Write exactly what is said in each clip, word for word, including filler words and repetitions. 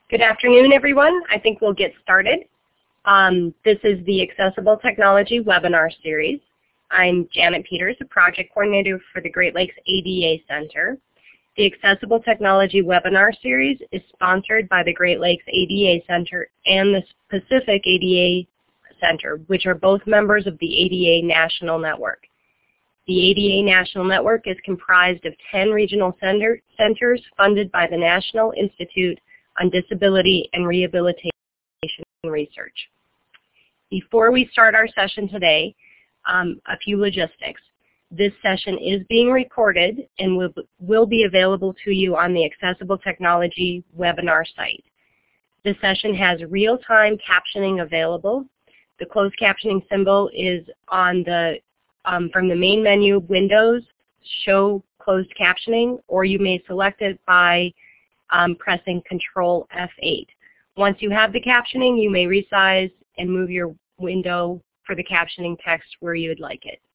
Good afternoon, everyone. I think we'll get started. Um, this is the Accessible Technology webinar series. I'm Janet Peters, a project coordinator for the Great Lakes A D A Center. The Accessible Technology webinar series is sponsored by the Great Lakes A D A Center and the Pacific A D A Center, which are both members of the A D A National Network. The A D A National Network is comprised of ten regional center, centers funded by the National Institute on Disability and Rehabilitation Research. Before we start our session today, um, a few logistics. This session is being recorded and will, will be available to you on the Accessible Technology webinar site. The session has real-time captioning available. The closed captioning symbol is on the, um, from the main menu, Windows, Show Closed Captioning, or you may select it by Um, pressing Control F eight. Once you have the captioning, you may resize and move your window for the captioning text where you would like it.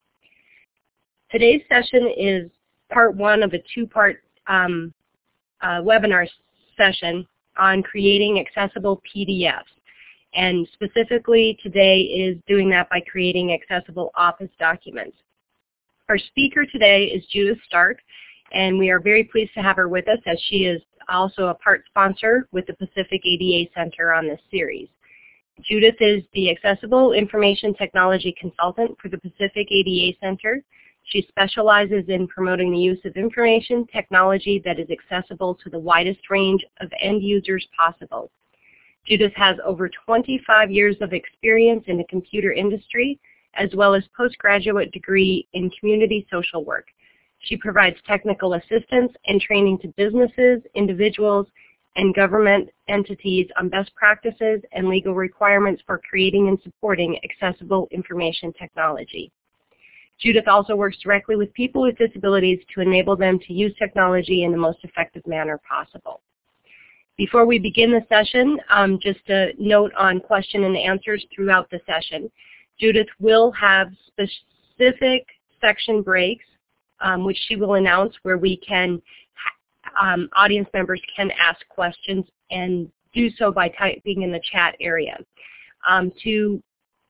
Today's session is part one of a two-part um, uh, webinar session on creating accessible P D Fs. And specifically today is doing that by creating accessible Office documents. Our speaker today is Judith Stark, and we are very pleased to have her with us as she is also a part sponsor with the Pacific A D A Center on this series. Judith is the Accessible Information Technology Consultant for the Pacific A D A Center. She specializes in promoting the use of information technology that is accessible to the widest range of end users possible. Judith has over twenty-five years of experience in the computer industry, as well as postgraduate degree in community social work. She provides technical assistance and training to businesses, individuals, and government entities on best practices and legal requirements for creating and supporting accessible information technology. Judith also works directly with people with disabilities to enable them to use technology in the most effective manner possible. Before we begin the session, um, just a note on question and answers throughout the session. Judith will have specific section breaks Um, which she will announce, where we can, um, audience members can ask questions and do so by typing in the chat area. Um, to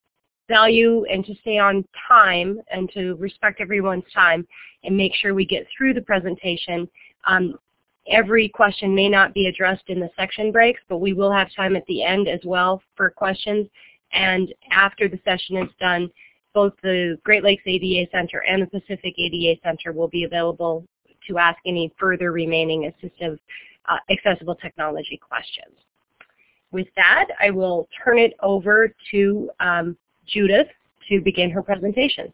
value and to stay on time and to respect everyone's time and make sure we get through the presentation, um, every question may not be addressed in the section breaks, but we will have time at the end as well for questions. And after the session is done, both the Great Lakes A D A Center and the Pacific A D A Center will be available to ask any further remaining assistive, uh, accessible technology questions. With that, I will turn it over to um, Judith to begin her presentation.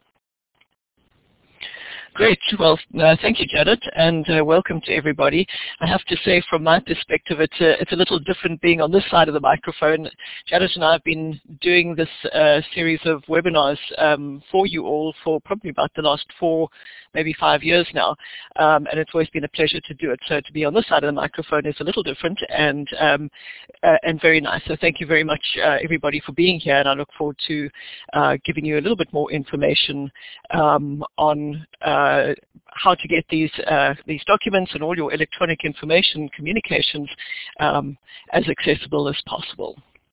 Great. Well, uh, thank you, Janet, and uh, welcome to everybody. I have to say, from my perspective, it's a, it's a little different being on this side of the microphone. Janet and I have been doing this uh, series of webinars um, for you all for probably about the last four, maybe five years now, um, and it's always been a pleasure to do it. So to be on this side of the microphone is a little different and um, uh, and very nice. So thank you very much, uh, everybody, for being here, and I look forward to uh, giving you a little bit more information um, on uh, Uh, how to get these uh, these documents and all your electronic information communications um, as accessible as possible.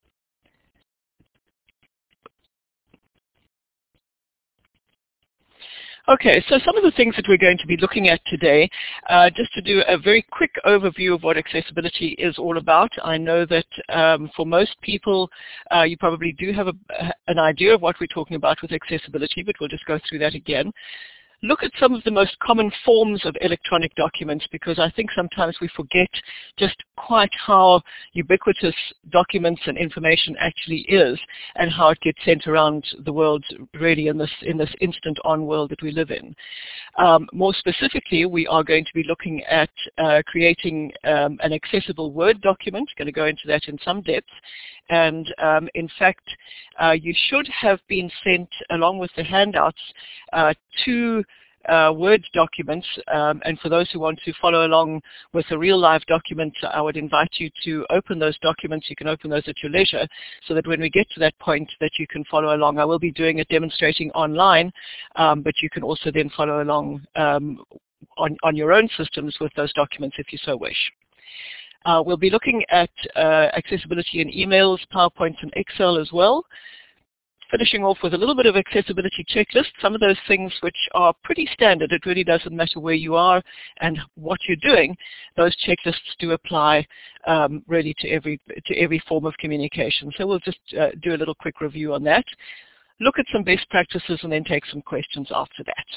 Okay, so some of the things that we're going to be looking at today, uh, just to do a very quick overview of what accessibility is all about. I know that um, for most people, uh, you probably do have a, an idea of what we're talking about with accessibility, but we'll just go through that again. Look at some of the most common forms of electronic documents, because I think sometimes we forget just quite how ubiquitous documents and information actually is and how it gets sent around the world really in this, in this instant-on world that we live in. Um, more specifically, we are going to be looking at uh, creating um, an accessible Word document. Going to go into that in some depth. And um, in fact, uh, you should have been sent, along with the handouts, uh, two uh, Word documents. Um, and for those who want to follow along with a real live document, I would invite you to open those documents. You can open those at your leisure, so that when we get to that point that you can follow along. I will be doing it demonstrating online, um, but you can also then follow along um, on, on your own systems with those documents if you so wish. Uh, we'll be looking at uh, accessibility in emails, PowerPoint, and Excel as well. Finishing off with a little bit of accessibility checklist, some of those things which are pretty standard. It really doesn't matter where you are and what you're doing. Those checklists do apply um, really to every, to every form of communication. So we'll just uh, do a little quick review on that. Look at some best practices and then take some questions after that.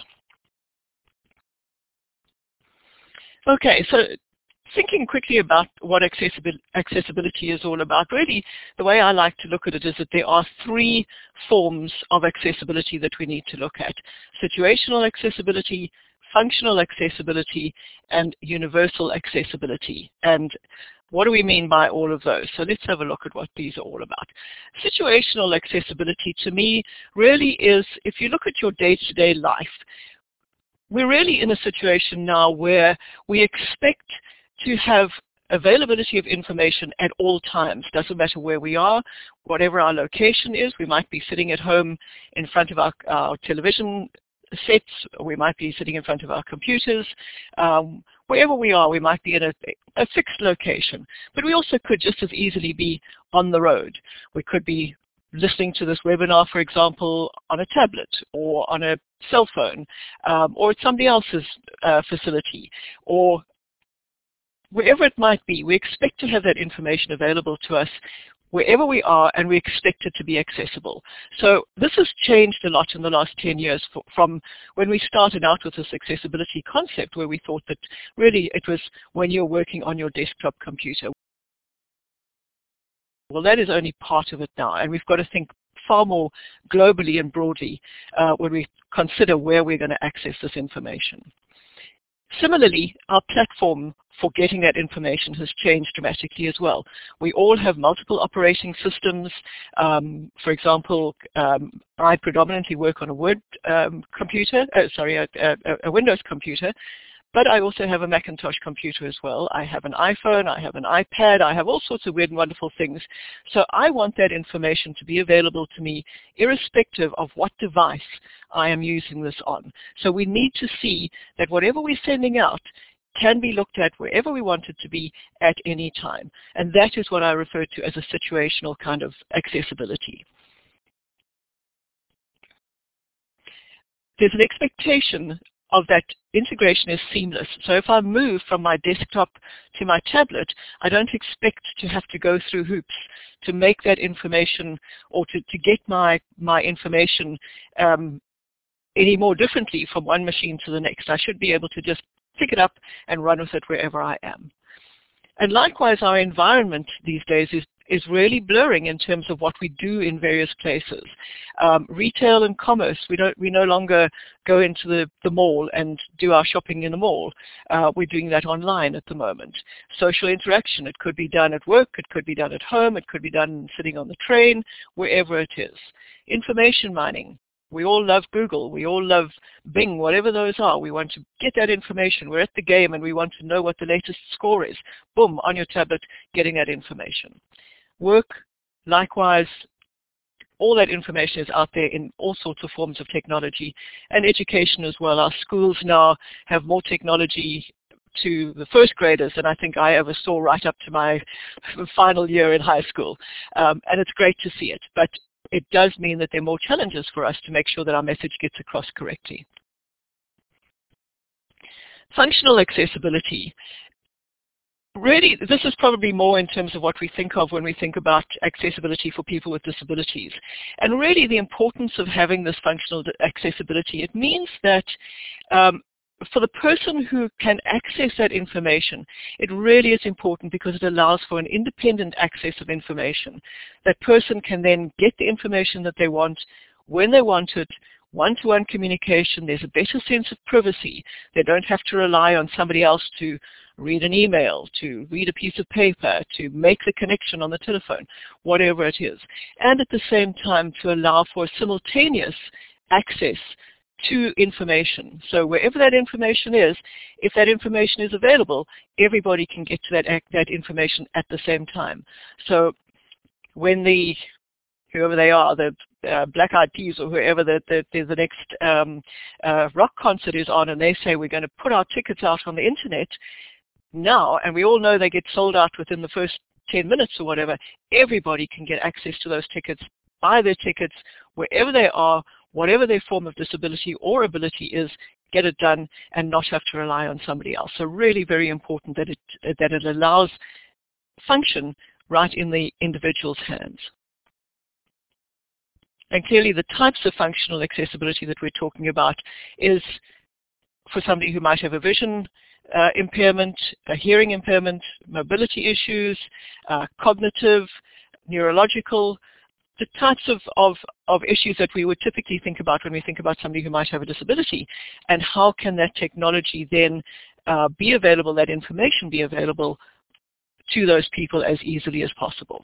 Okay, so thinking quickly about what accessibility, accessibility is all about, really the way I like to look at it is that there are three forms of accessibility that we need to look at: situational accessibility, functional accessibility, and universal accessibility. And what do we mean by all of those? So let's have a look at what these are all about. Situational accessibility to me really is, if you look at your day-to-day life, we're really in a situation now where we expect to have availability of information at all times. Doesn't matter where we are, whatever our location is. We might be sitting at home in front of our, our television sets, we might be sitting in front of our computers. Um, wherever we are, we might be in a, a fixed location. But we also could just as easily be on the road. We could be listening to this webinar, for example, on a tablet or on a cell phone, um, or at somebody else's uh, facility, or wherever it might be. We expect to have that information available to us wherever we are, and we expect it to be accessible. So this has changed a lot in the last ten years for, from when we started out with this accessibility concept, where we thought that really it was when you're working on your desktop computer. Well, that is only part of it now, and we've got to think far more globally and broadly uh, when we consider where we're going to access this information. Similarly, our platform for getting that information has changed dramatically as well. We all have multiple operating systems. Um, for example, um, I predominantly work on a Word um, computer, uh, sorry, a, a, a Windows computer, but I also have a Macintosh computer as well. I have an iPhone, I have an iPad, I have all sorts of weird and wonderful things. So I want that information to be available to me irrespective of what device I am using this on. So we need to see that whatever we're sending out can be looked at wherever we want it to be at any time. And that is what I refer to as a situational kind of accessibility. There's an expectation of that integration is seamless. So if I move from my desktop to my tablet, I don't expect to have to go through hoops to make that information or to, to get my, my information um, any more differently from one machine to the next. I should be able to just pick it up and run with it wherever I am. And likewise, our environment these days is, is really blurring in terms of what we do in various places. Um, retail and commerce, we, don't, we no longer go into the, the mall and do our shopping in the mall. Uh, we're doing that online at the moment. Social interaction, it could be done at work, it could be done at home, it could be done sitting on the train, wherever it is. Information mining. We all love Google, we all love Bing, whatever those are. We want to get that information. We're at the game and we want to know what the latest score is. Boom, on your tablet, getting that information. Work, likewise, all that information is out there in all sorts of forms of technology, and education as well. Our schools now have more technology to the first graders than I think I ever saw right up to my final year in high school. Um, and it's great to see it. But it does mean that there are more challenges for us to make sure that our message gets across correctly. Functional accessibility. Really, this is probably more in terms of what we think of when we think about accessibility for people with disabilities. And really the importance of having this functional accessibility, it means that um, for the person who can access that information, it really is important because it allows for an independent access of information. That person can then get the information that they want when they want it, one-to-one communication. There's a better sense of privacy. They don't have to rely on somebody else to read an email, to read a piece of paper, to make the connection on the telephone, whatever it is. And at the same time to allow for simultaneous access to information. So wherever that information is, if that information is available, everybody can get to that, that information at the same time. So when the, whoever they are, the uh, Black Eyed Peas or whoever the, the, the, the next um, uh, rock concert is on, and they say we're going to put our tickets out on the internet, now, and we all know they get sold out within the first ten minutes or whatever, everybody can get access to those tickets, buy their tickets wherever they are, whatever their form of disability or ability is, get it done and not have to rely on somebody else. So really very important that it, that it allows function right in the individual's hands. And clearly the types of functional accessibility that we're talking about is for somebody who might have a vision uh, impairment, a hearing impairment, mobility issues, uh, cognitive, neurological, the types of, of, of issues that we would typically think about when we think about somebody who might have a disability, and how can that technology then uh, be available, that information be available to those people as easily as possible.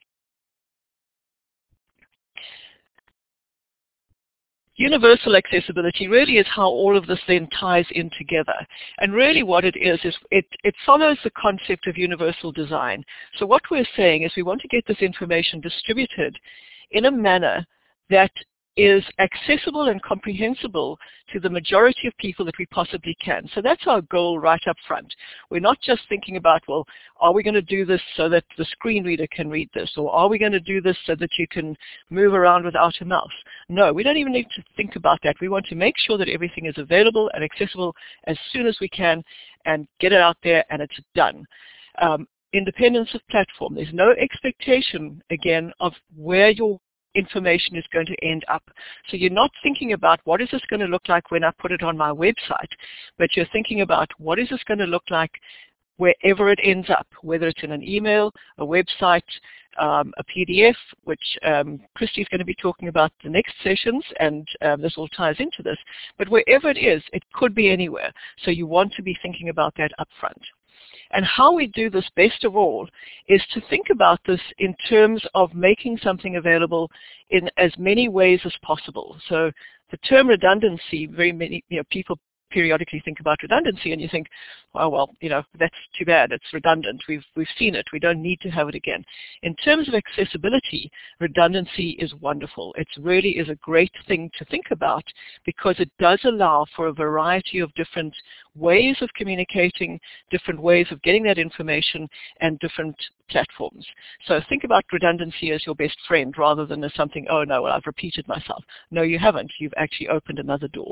Universal accessibility really is how all of this then ties in together. And really what it is, is it, it follows the concept of universal design. So what we're saying is we want to get this information distributed in a manner that is accessible and comprehensible to the majority of people that we possibly can. So that's our goal right up front. We're not just thinking about, well, are we going to do this so that the screen reader can read this? Or are we going to do this so that you can move around without a mouse? No, we don't even need to think about that. We want to make sure that everything is available and accessible as soon as we can and get it out there and it's done. Um, independence of platform. There's no expectation, again, of where your information is going to end up. So you're not thinking about what is this going to look like when I put it on my website, but you're thinking about what is this going to look like wherever it ends up, whether it's in an email, a website, um, a P D F, which um, Christy's going to be talking about the next sessions, and um, this all ties into this. But wherever it is, it could be anywhere. So you want to be thinking about that up front. And how we do this best of all is to think about this in terms of making something available in as many ways as possible. So the term redundancy, very many you know, people periodically think about redundancy and you think, oh, well, you know, that's too bad. It's redundant. We've, we've seen it. We don't need to have it again. In terms of accessibility, redundancy is wonderful. It really is a great thing to think about because it does allow for a variety of different ways of communicating, different ways of getting that information, and different platforms. So think about redundancy as your best friend rather than as something, oh, no, well, I've repeated myself. No, you haven't. You've actually opened another door.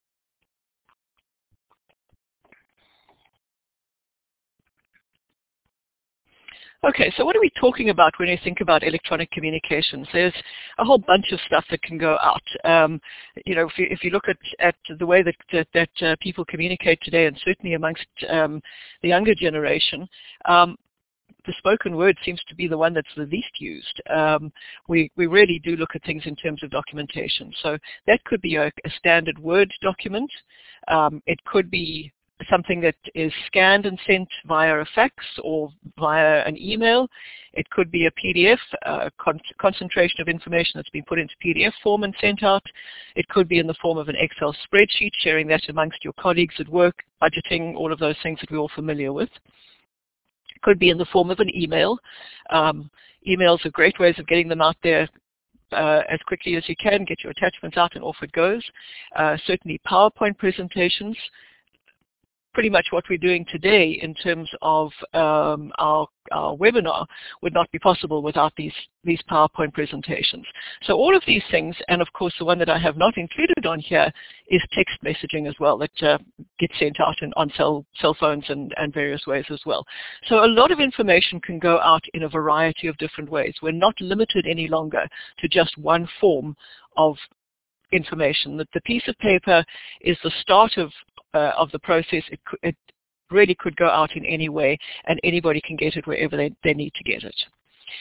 Okay, so what are we talking about when we think about electronic communications? There's a whole bunch of stuff that can go out. Um, you know, if you, if you look at, at the way that, that, that uh, people communicate today, and certainly amongst um, the younger generation, um, the spoken word seems to be the one that's the least used. Um, we, we really do look at things in terms of documentation. So that could be a, a standard Word document. Um, it could be something that is scanned and sent via a fax or via an email. It could be a P D F, a con concentration of information that's been put into P D F form and sent out. It could be in the form of an Excel spreadsheet, sharing that amongst your colleagues at work, budgeting, all of those things that we're all familiar with. It could be in the form of an email. Um, emails are great ways of getting them out there Uh, as quickly as you can, get your attachments out and off it goes. Uh, certainly PowerPoint presentations. Pretty much what we're doing today in terms of um, our, our webinar would not be possible without these, these PowerPoint presentations. So all of these things, and of course the one that I have not included on here is text messaging as well, that uh, gets sent out in, on cell, cell phones and, and various ways as well. So a lot of information can go out in a variety of different ways. We're not limited any longer to just one form of information. That the piece of paper is the start of Uh, of the process. It, it really could go out in any way, and anybody can get it wherever they, they need to get it.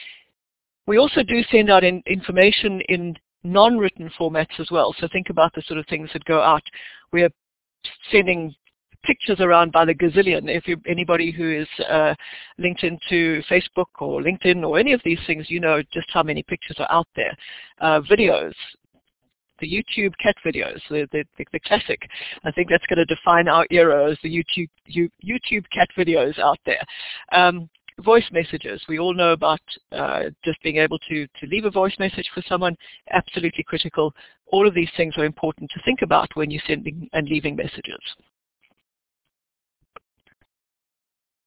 We also do send out in, information in non-written formats as well. So think about the sort of things that go out. We're sending pictures around by the gazillion. If you, anybody who is uh, linked into Facebook or LinkedIn or any of these things, you know just how many pictures are out there. Uh, videos. The YouTube cat videos, the, the, the classic. I think that's going to define our era as the YouTube, YouTube cat videos out there. Um, voice messages. We all know about uh, just being able to, to leave a voice message for someone, absolutely critical. All of these things are important to think about when you're sending and leaving messages.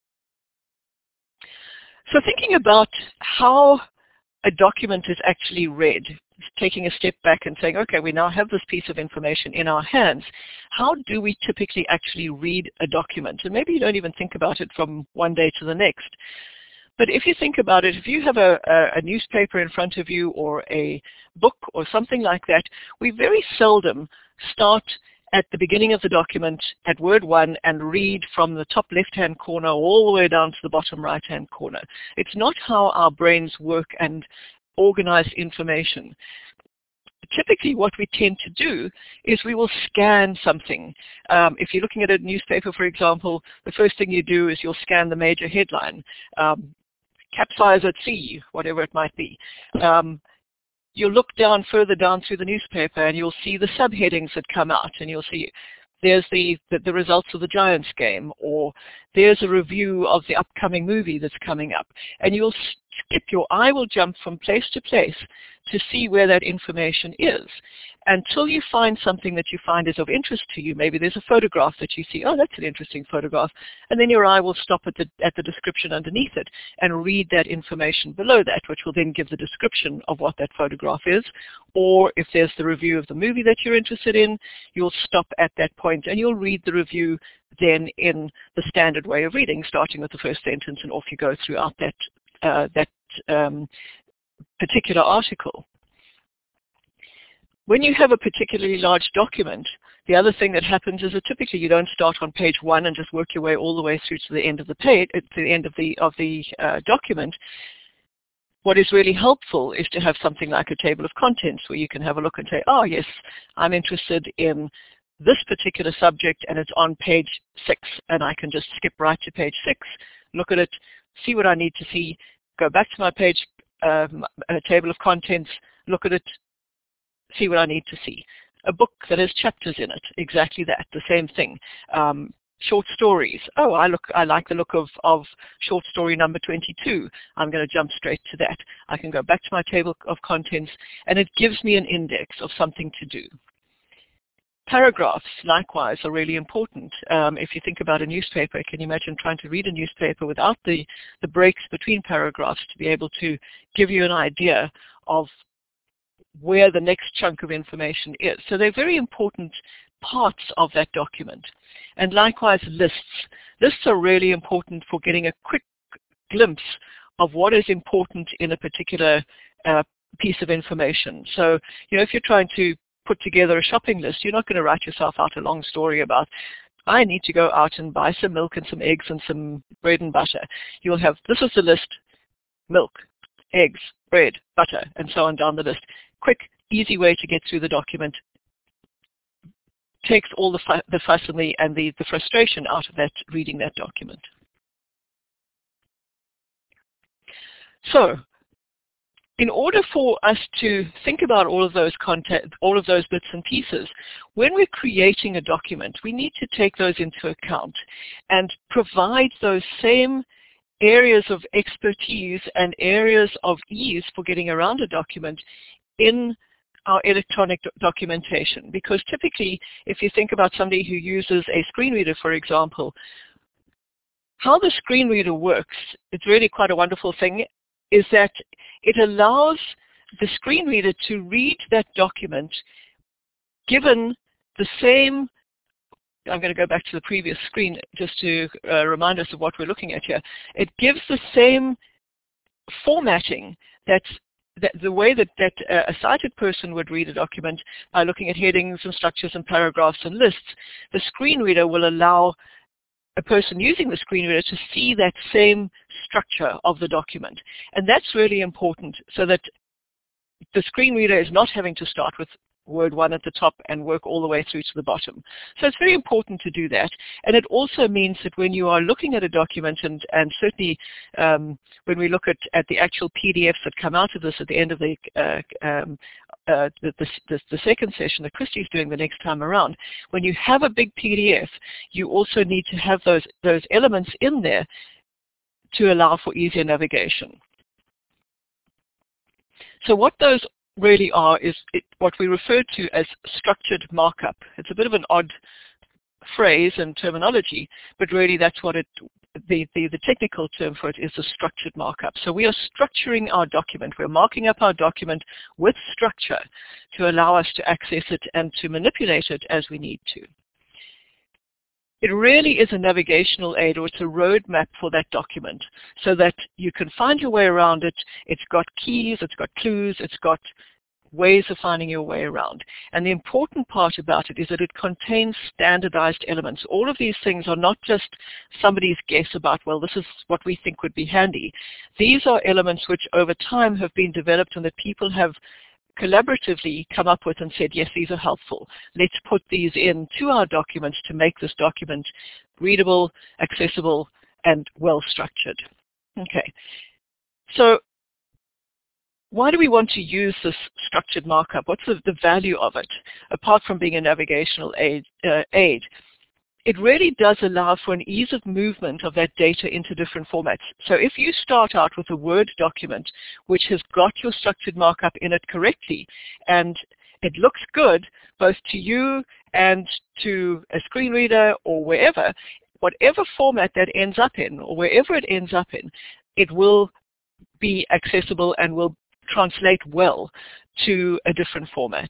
So thinking about how a document is actually read, taking a step back and saying, okay, we now have this piece of information in our hands. How do we typically actually read a document? And maybe you don't even think about it from one day to the next. But if you think about it, if you have a, a, a newspaper in front of you or a book or something like that, we very seldom start at the beginning of the document at word one and read from the top left-hand corner all the way down to the bottom right-hand corner. It's not how our brains work and organize information. Typically what we tend to do is we will scan something. Um, if you're looking at a newspaper, for example, the first thing you do is you'll scan the major headline. Um, capsize at sea, whatever it might be. Um, You'll look down further down through the newspaper and you'll see the subheadings that come out, and you'll see there's the, the, the results of the Giants game, or there's a review of the upcoming movie that's coming up. And you'll skip, your eye will jump from place to place to see where that information is until you find something that you find is of interest to you. Maybe there's a photograph that you see, oh, that's an interesting photograph. And then your eye will stop at the, at the description underneath it and read that information below that, which will then give the description of what that photograph is. Or if there's the review of the movie that you're interested in, you'll stop at that point and you'll read the review then in the standard way of reading, starting with the first sentence, and off you go throughout that, uh, that um, particular article. When you have a particularly large document, the other thing that happens is that typically you don't start on page one and just work your way all the way through to the end of the page, to the end of the of the uh, document. What is really helpful is to have something like a table of contents where you can have a look and say, oh yes, I'm interested in this particular subject and it's on page six, and I can just skip right to page six, look at it, see what I need to see, go back to my page, um, a table of contents, look at it, see what I need to see. A book that has chapters in it, exactly that, the same thing. Um, short stories. Oh, I look. I like the look of, of short story number twenty-two. I'm going to jump straight to that. I can go back to my table of contents, and it gives me an index of something to do. Paragraphs, likewise, are really important. Um, if you think about a newspaper, can you imagine trying to read a newspaper without the, the breaks between paragraphs to be able to give you an idea of where the next chunk of information is? So they're very important parts of that document. And likewise, lists. Lists are really important for getting a quick glimpse of what is important in a particular uh, piece of information. So, you know, if you're trying to put together a shopping list, you're not going to write yourself out a long story about, I need to go out and buy some milk and some eggs and some bread and butter. You'll have, this is the list, milk, eggs, bread, butter, and so on down the list. Quick, easy way to get through the document. Takes all the, fu the fuss and, the, and the, the frustration out of that, reading that document. So, in order for us to think about all of those content, all of those bits and pieces, when we're creating a document, we need to take those into account and provide those same areas of expertise and areas of ease for getting around a document in our electronic do documentation. Because typically, if you think about somebody who uses a screen reader, for example, how the screen reader works, it's really quite a wonderful thing, is that it allows the screen reader to read that document given the same, I'm going to go back to the previous screen just to uh, remind us of what we're looking at here. It gives the same formatting that's That the way that, that uh, a sighted person would read a document by looking at headings and structures and paragraphs and lists. The screen reader will allow a person using the screen reader to see that same structure of the document. And that's really important, so that the screen reader is not having to start with word one at the top and work all the way through to the bottom. So it's very important to do that. And it also means that when you are looking at a document, and, and certainly um, when we look at, at the actual P D Fs that come out of this at the end of the, uh, um, uh, the, the, the second session that Christy's doing the next time around, when you have a big P D F, you also need to have those, those elements in there to allow for easier navigation. So what those really are is it, what we refer to as structured markup. It's a bit of an odd phrase and terminology, but really that's what it the, the, the technical term for it is a structured markup. So we are structuring our document. We're marking up our document with structure to allow us to access it and to manipulate it as we need to. It really is a navigational aid, or it's a roadmap for that document so that you can find your way around it. It's got keys, it's got clues, it's got ways of finding your way around. And the important part about it is that it contains standardized elements. All of these things are not just somebody's guess about, well, this is what we think would be handy. These are elements which over time have been developed and that people have collaboratively come up with and said, yes, these are helpful. Let's put these into our documents to make this document readable, accessible, and well-structured. Okay. So why do we want to use this structured markup? What's the, the value of it, apart from being a navigational aid, uh, aid? It really does allow for an ease of movement of that data into different formats. So if you start out with a Word document which has got your structured markup in it correctly, and it looks good both to you and to a screen reader or wherever, whatever format that ends up in, or wherever it ends up in, it will be accessible and will translate well to a different format.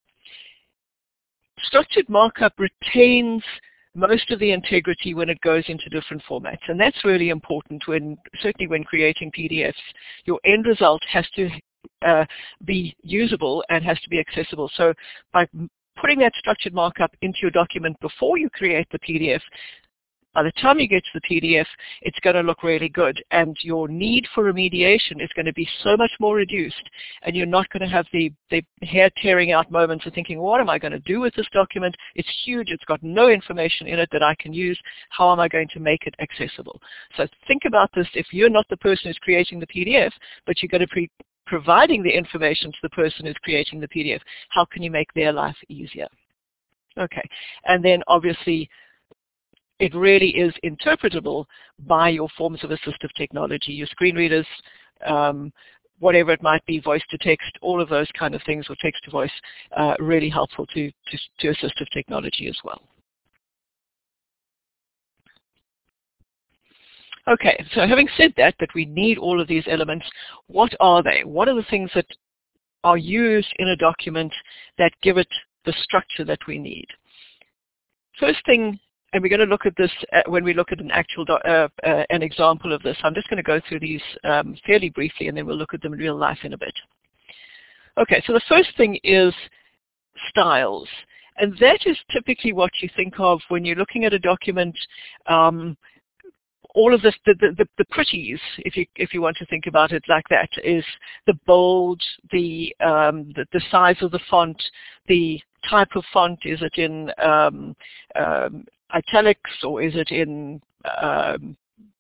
Structured markup retains most of the integrity when it goes into different formats, and that's really important when, certainly when creating P D Fs. Your end result has to uh, be usable and has to be accessible. So by putting that structured markup into your document before you create the P D F, by the time you get to the P D F, it's going to look really good, and your need for remediation is going to be so much more reduced, and you're not going to have the, the hair-tearing out moments of thinking, what am I going to do with this document? It's huge. It's got no information in it that I can use. How am I going to make it accessible? So think about this. If you're not the person who's creating the P D F, but you're going to be providing the information to the person who's creating the P D F, how can you make their life easier? Okay, and then obviously, it really is interpretable by your forms of assistive technology, your screen readers, um, whatever it might be, voice to text, all of those kind of things, or text to voice, uh, really helpful to, to, to assistive technology as well. Okay, so having said that, that we need all of these elements, what are they? What are the things that are used in a document that give it the structure that we need? First thing, and we're going to look at this uh, when we look at an actual do uh, uh, an example of this. I'm just going to go through these um, fairly briefly, and then we'll look at them in real life in a bit. Okay, so the first thing is styles, and that is typically what you think of when you're looking at a document. Um, all of this, the, the, the pretties, if you if you want to think about it like that, is the bold, the um, the, the size of the font, the type of font. Is it in um, um, italics, or is it in um,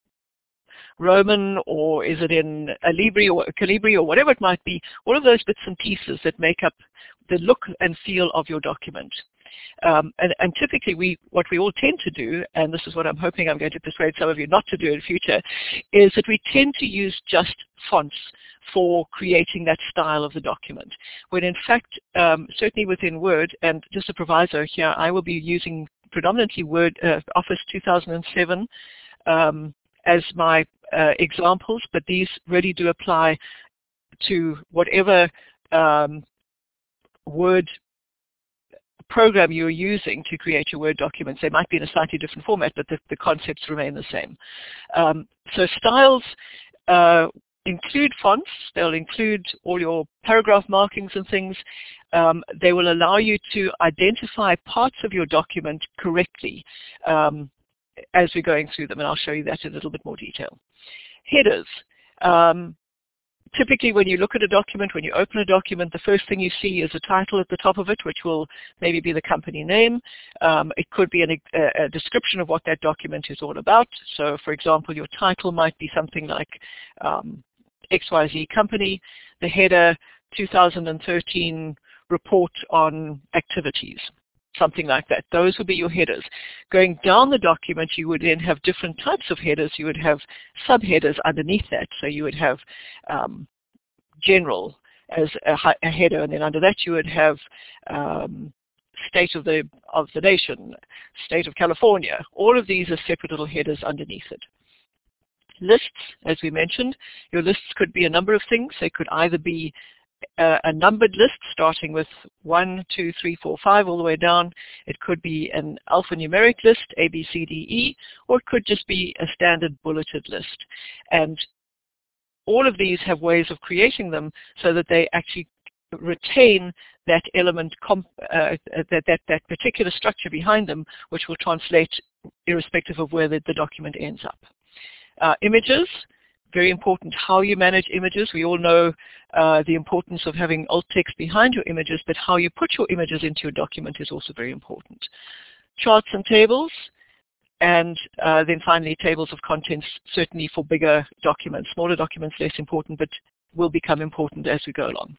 Roman, or is it in Calibri or Calibri, or whatever it might be? All of those bits and pieces that make up the look and feel of your document. Um, and, and typically, we what we all tend to do, and this is what I'm hoping I'm going to persuade some of you not to do in future, is that we tend to use just fonts for creating that style of the document. When in fact, um, certainly within Word, and just a proviso here, I will be using predominantly Word, uh, Office two thousand seven um, as my uh, examples, but these really do apply to whatever um, Word program you're using to create your Word documents. They might be in a slightly different format, but the, the concepts remain the same. Um, so styles uh, include fonts. They'll include all your paragraph markings and things. Um, they will allow you to identify parts of your document correctly um, as we're going through them, and I'll show you that in a little bit more detail. Headers. Um, Typically, when you look at a document, when you open a document, the first thing you see is a title at the top of it, which will maybe be the company name. Um, it could be an, a, a description of what that document is all about. So, for example, your title might be something like um, X Y Z Company. The header, two thousand thirteen Report on Activities, something like that. Those would be your headers. Going down the document, you would then have different types of headers. You would have subheaders underneath that. So you would have um, general as a, a header, and then under that you would have um, state of the of the nation, state of California. All of these are separate little headers underneath it. lists, as we mentioned. Your lists could be a number of things. They could either be uh, a numbered list starting with one, two, three, four, five, all the way down. It could be an alphanumeric list, A, B, C, D, E, or it could just be a standard bulleted list. And all of these have ways of creating them so that they actually retain that element, comp, uh, that, that, that particular structure behind them, which will translate irrespective of where the, the document ends up. Uh, images, very important how you manage images. We all know uh, the importance of having alt text behind your images, but how you put your images into your document is also very important. Charts and tables, and uh, then finally tables of contents, certainly for bigger documents. Smaller documents, less important, but will become important as we go along.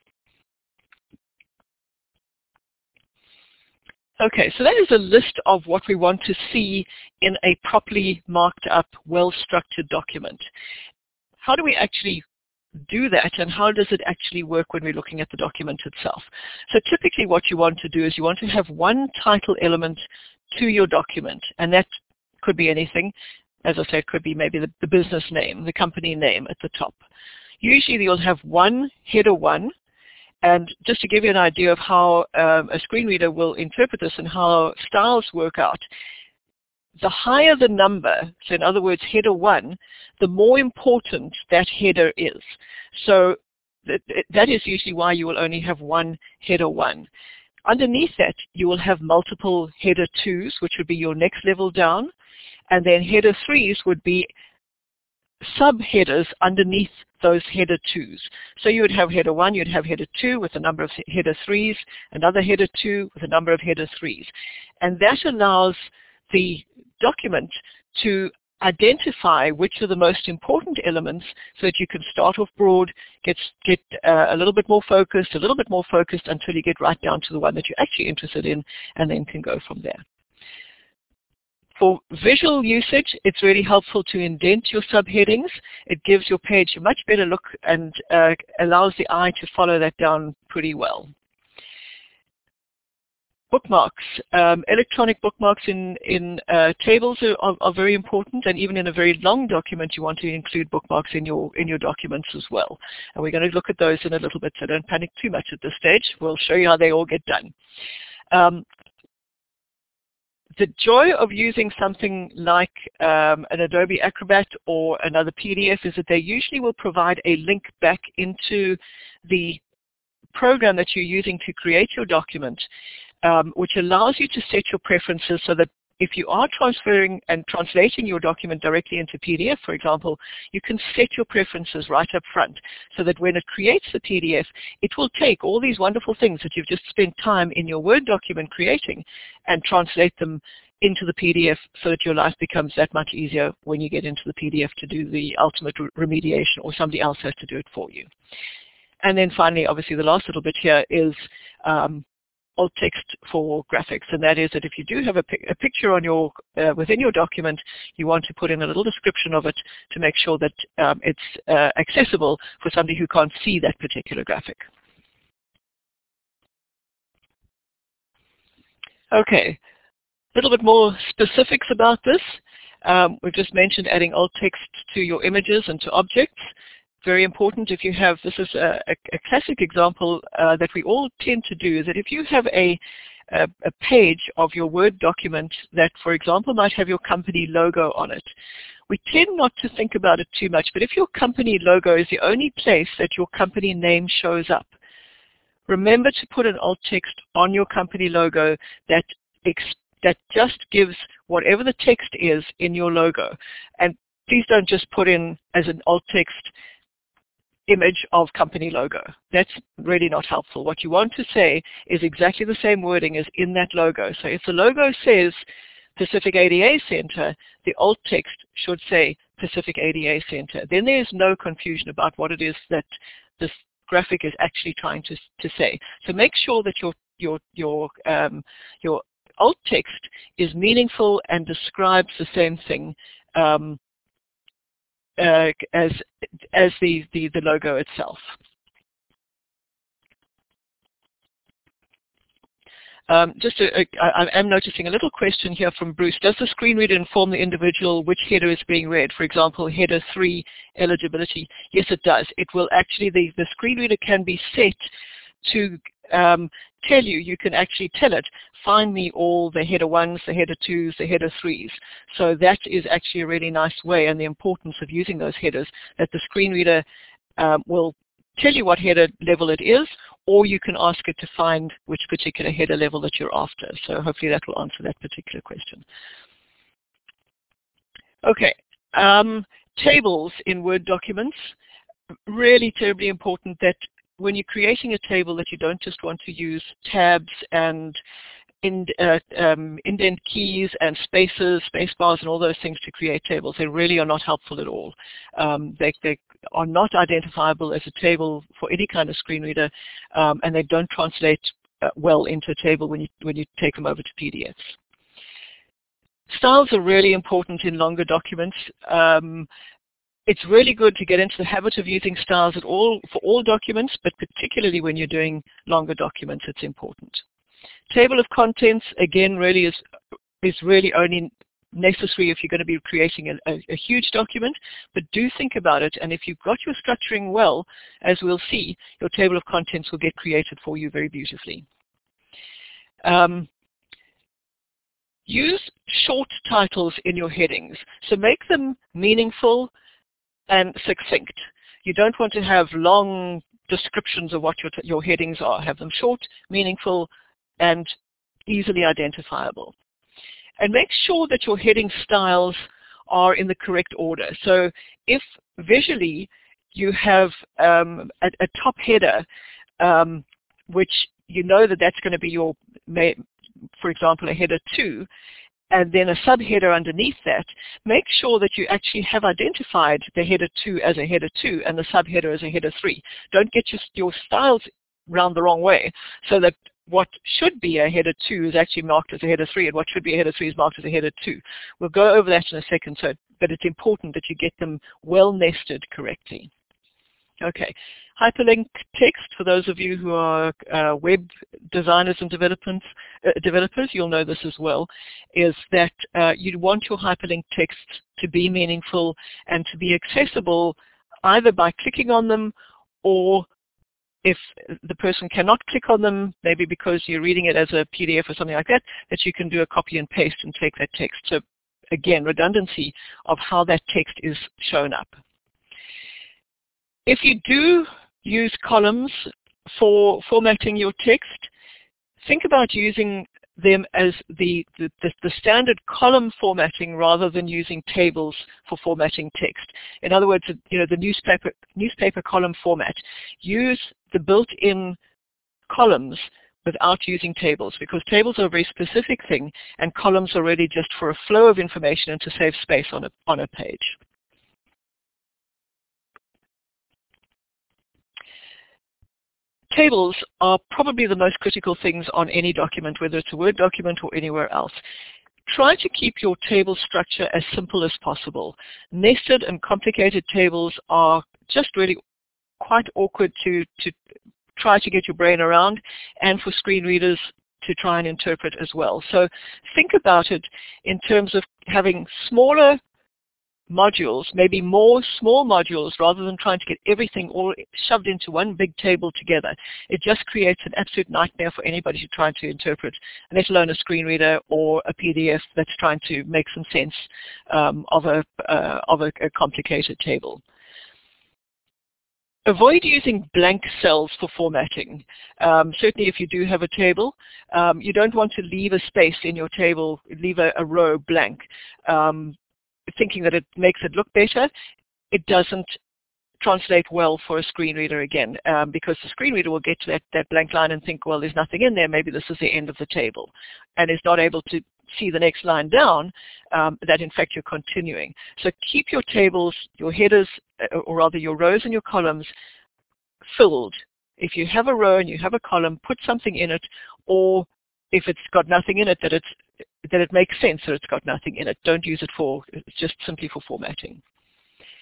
Okay, so that is a list of what we want to see in a properly marked up, well-structured document. How do we actually do that, and how does it actually work when we're looking at the document itself? So typically what you want to do is you want to have one title element to your document, and that could be anything. As I said, it could be maybe the, the business name, the company name at the top. Usually you'll have one header one. And just to give you an idea of how um, a screen reader will interpret this and how styles work out, the higher the number, so in other words, header one, the more important that header is. So that, that is usually why you will only have one header one. Underneath that, you will have multiple header twos, which would be your next level down, and then header threes would be subheaders underneath those header twos. So you would have header one, you'd have header two with a number of header threes, another header two with a number of header threes. And that allows the document to identify which are the most important elements so that you can start off broad, get, get uh, a little bit more focused, a little bit more focused until you get right down to the one that you're actually interested in, and then can go from there. For visual usage, it's really helpful to indent your subheadings. It gives your page a much better look and uh, allows the eye to follow that down pretty well. Bookmarks. Um, electronic bookmarks in, in uh, tables are, are, are very important, and even in a very long document you want to include bookmarks in your, in your documents as well. And we're going to look at those in a little bit, so don't panic too much at this stage. We'll show you how they all get done. Um, The joy of using something like um, an Adobe Acrobat or another P D F is that they usually will provide a link back into the program that you're using to create your document, um, which allows you to set your preferences so that if you are transferring and translating your document directly into P D F, for example, you can set your preferences right up front so that when it creates the P D F, it will take all these wonderful things that you've just spent time in your Word document creating and translate them into the P D F so that your life becomes that much easier when you get into the P D F to do the ultimate remediation, or somebody else has to do it for you. And then finally, obviously, the last little bit here is um, alt text for graphics, and that is that if you do have a, a picture on your uh, within your document, you want to put in a little description of it to make sure that um, it's uh, accessible for somebody who can't see that particular graphic. Okay, a little bit more specifics about this. Um, we've just mentioned adding alt text to your images and to objects. Very important if you have, this is a, a, a classic example uh, that we all tend to do, is that if you have a, a, a page of your Word document that, for example, might have your company logo on it, we tend not to think about it too much, but if your company logo is the only place that your company name shows up, remember to put an alt text on your company logo that that just gives whatever the text is in your logo. And please don't just put in as an alt text image of company logo. That's really not helpful. What you want to say is exactly the same wording as in that logo. So if the logo says Pacific A D A Center, the alt text should say Pacific A D A Center. Then there's no confusion about what it is that this graphic is actually trying to, to say. So make sure that your, your, your, um, your alt text is meaningful and describes the same thing um, uh, as, as the, the, the logo itself. Um, just a, a, I, I am noticing a little question here from Bruce. Does the screen reader inform the individual which header is being read? For example, header three eligibility. Yes, it does. It will actually, the, the screen reader can be set to um, tell you, you can actually tell it, find me all the header ones, the header twos, the header threes. So that is actually a really nice way, and the importance of using those headers, that the screen reader um, will tell you what header level it is, or you can ask it to find which particular header level that you're after. So hopefully that will answer that particular question. Okay, um, tables in Word documents, really terribly important that when you're creating a table that you don't just want to use tabs and in, uh, um, indent keys and spaces, space bars and all those things to create tables. They really are not helpful at all. Um, they, they are not identifiable as a table for any kind of screen reader, um, and they don't translate uh, well into a table when you, when you take them over to P D Fs. Styles are really important in longer documents. Um, It's really good to get into the habit of using styles at all, for all documents, but particularly when you're doing longer documents, it's important. Table of contents, again, really is, is really only necessary if you're going to be creating a, a, a huge document, but do think about it, and if you've got your structuring well, as we'll see, your table of contents will get created for you very beautifully. Um, use short titles in your headings, so make them meaningful and succinct. You don't want to have long descriptions of what your, your headings are. Have them short, meaningful, and easily identifiable. And make sure that your heading styles are in the correct order. So if visually you have um, a, a top header, um, which you know that that's going to be your, for example, a header two, and then a subheader underneath that, make sure that you actually have identified the header two as a header two and the subheader as a header three. Don't get your, your styles round the wrong way, so that what should be a header two is actually marked as a header three, and what should be a header three is marked as a header two. We'll go over that in a second, so, but it's important that you get them well nested correctly. Okay, hyperlink text, for those of you who are uh, web designers and developers, uh, developers, you'll know this as well, is that uh, you want your hyperlink text to be meaningful and to be accessible either by clicking on them, or if the person cannot click on them, maybe because you're reading it as a P D F or something like that, that you can do a copy and paste and take that text. So again, redundancy of how that text is shown up. If you do use columns for formatting your text, think about using them as the, the, the standard column formatting rather than using tables for formatting text. In other words, you know, the newspaper, newspaper column format. Use the built-in columns without using tables, because tables are a very specific thing and columns are really just for a flow of information and to save space on a, on a page. Tables are probably the most critical things on any document, whether it's a Word document or anywhere else. Try to keep your table structure as simple as possible. Nested and complicated tables are just really quite awkward to, to try to get your brain around, and for screen readers to try and interpret as well. So think about it in terms of having smaller modules, maybe more small modules, rather than trying to get everything all shoved into one big table together. It just creates an absolute nightmare for anybody who's trying to interpret, let alone a screen reader or a P D F that's trying to make some sense um, of, a, uh, of a, a complicated table. Avoid using blank cells for formatting. Um, certainly if you do have a table, um, you don't want to leave a space in your table, leave a, a row blank. Um, thinking that it makes it look better. It doesn't translate well for a screen reader again, um, because the screen reader will get to that, that blank line and think, well, there's nothing in there, maybe this is the end of the table, and is not able to see the next line down, um, that in fact you're continuing. So keep your tables, your headers, or rather your rows and your columns filled. If you have a row and you have a column, put something in it, or if it's got nothing in it, that it's that it makes sense that it's got nothing in it. Don't use it for, it's just simply for formatting.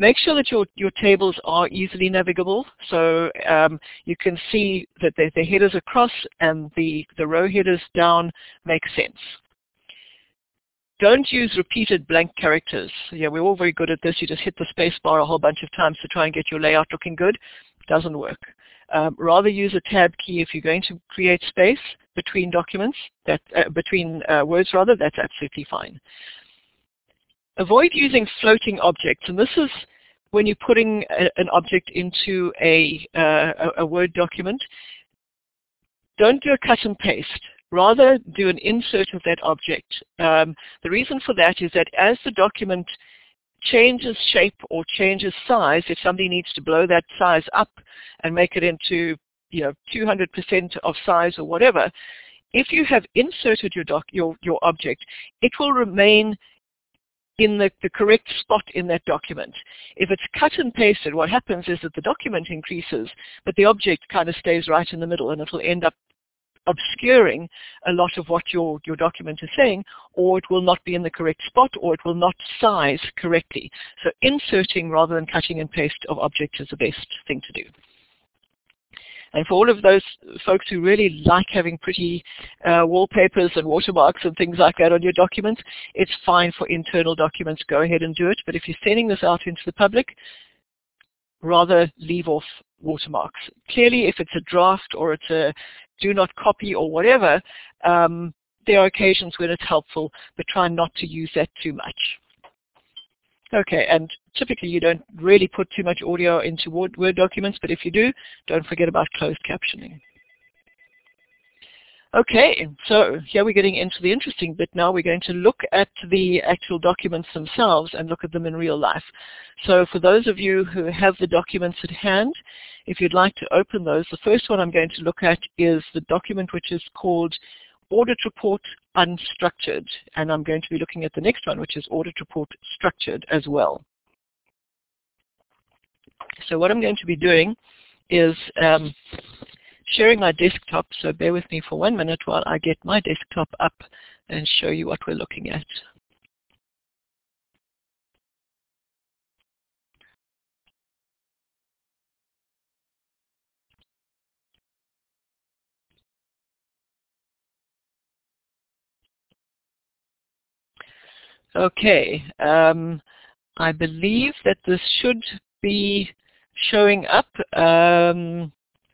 Make sure that your, your tables are easily navigable, so um, you can see that the, the headers across and the, the row headers down make sense. Don't use repeated blank characters. Yeah, we're all very good at this. You just hit the space bar a whole bunch of times to try and get your layout looking good. Doesn't work. Um, rather use a tab key if you're going to create space between documents, that uh, between uh, words rather, that's absolutely fine. Avoid using floating objects, and this is when you're putting a, an object into a, uh, a, a Word document. Don't do a cut and paste. Rather do an insert of that object. Um, the reason for that is that as the document changes shape or changes size, if somebody needs to blow that size up and make it into, you know, two hundred percent of size or whatever, if you have inserted your, doc, your, your object, it will remain in the, the correct spot in that document. If it's cut and pasted, what happens is that the document increases, but the object kind of stays right in the middle, and it will end up obscuring a lot of what your, your document is saying, or it will not be in the correct spot, or it will not size correctly. So inserting rather than cutting and paste of objects is the best thing to do. And for all of those folks who really like having pretty uh, wallpapers and watermarks and things like that on your documents, it's fine for internal documents. Go ahead and do it. But if you're sending this out into the public, rather leave off watermarks. Clearly, if it's a draft or it's a do not copy or whatever, um, there are occasions when it's helpful, but try not to use that too much. Okay, and typically you don't really put too much audio into Word, Word documents, but if you do, don't forget about closed captioning. Okay, so here we're getting into the interesting bit now. We're going to look at the actual documents themselves and look at them in real life. So for those of you who have the documents at hand, if you'd like to open those, the first one I'm going to look at is the document which is called Audit Report Unstructured, and I'm going to be looking at the next one, which is Audit Report Structured as well. So what I'm going to be doing is um, sharing my desktop, so bear with me for one minute while I get my desktop up and show you what we're looking at. Okay, um, I believe that this should be showing up. Um,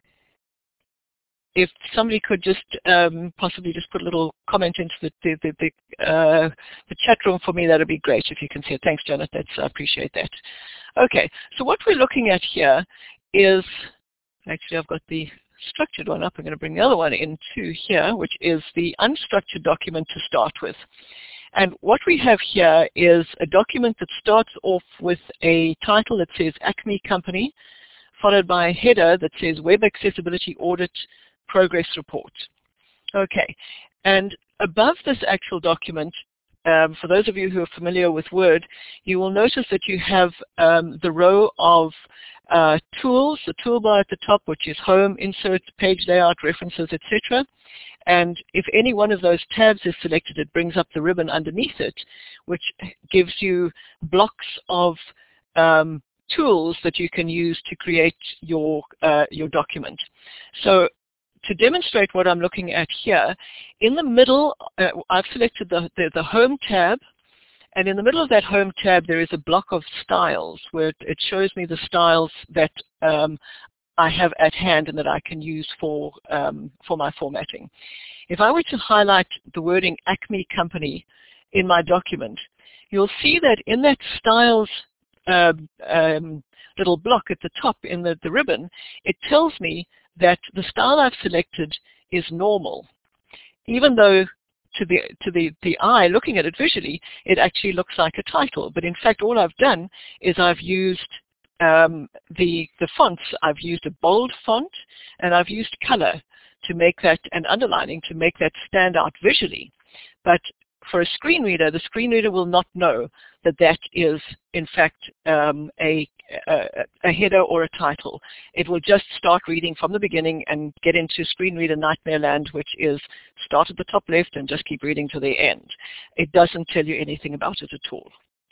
if somebody could just um, possibly just put a little comment into the, the, the, the, uh, the chat room for me, that would be great if you can see it. Thanks, Janet. That's, I appreciate that. Okay, so what we're looking at here is, actually I've got the structured one up. I'm going to bring the other one into here, which is the unstructured document to start with. And what we have here is a document that starts off with a title that says Acme Company, followed by a header that says Web Accessibility Audit Progress Report. Okay, and above this actual document, um, for those of you who are familiar with Word, you will notice that you have um, the row of uh, tools, the toolbar at the top, which is Home, Insert, Page Layout, References, et cetera. And if any one of those tabs is selected, it brings up the ribbon underneath it, which gives you blocks of um, tools that you can use to create your, uh, your document. So to demonstrate what I'm looking at here, in the middle, uh, I've selected the, the, the Home tab, and in the middle of that Home tab, there is a block of styles where it shows me the styles that um, I have at hand and that I can use for, um, for my formatting. If I were to highlight the wording Acme Company in my document, you'll see that in that styles uh, um, little block at the top in the, the ribbon, it tells me that the style I've selected is normal, even though to the, to the, the eye looking at it visually, it actually looks like a title. But in fact, all I've done is I've used Um, the, the fonts. I've used a bold font, and I've used color to make that, and underlining to make that stand out visually. But for a screen reader, the screen reader will not know that that is, in fact, um, a, a, a header or a title. It will just start reading from the beginning and get into screen reader nightmare land, which is start at the top left and just keep reading to the end. It doesn't tell you anything about it at all.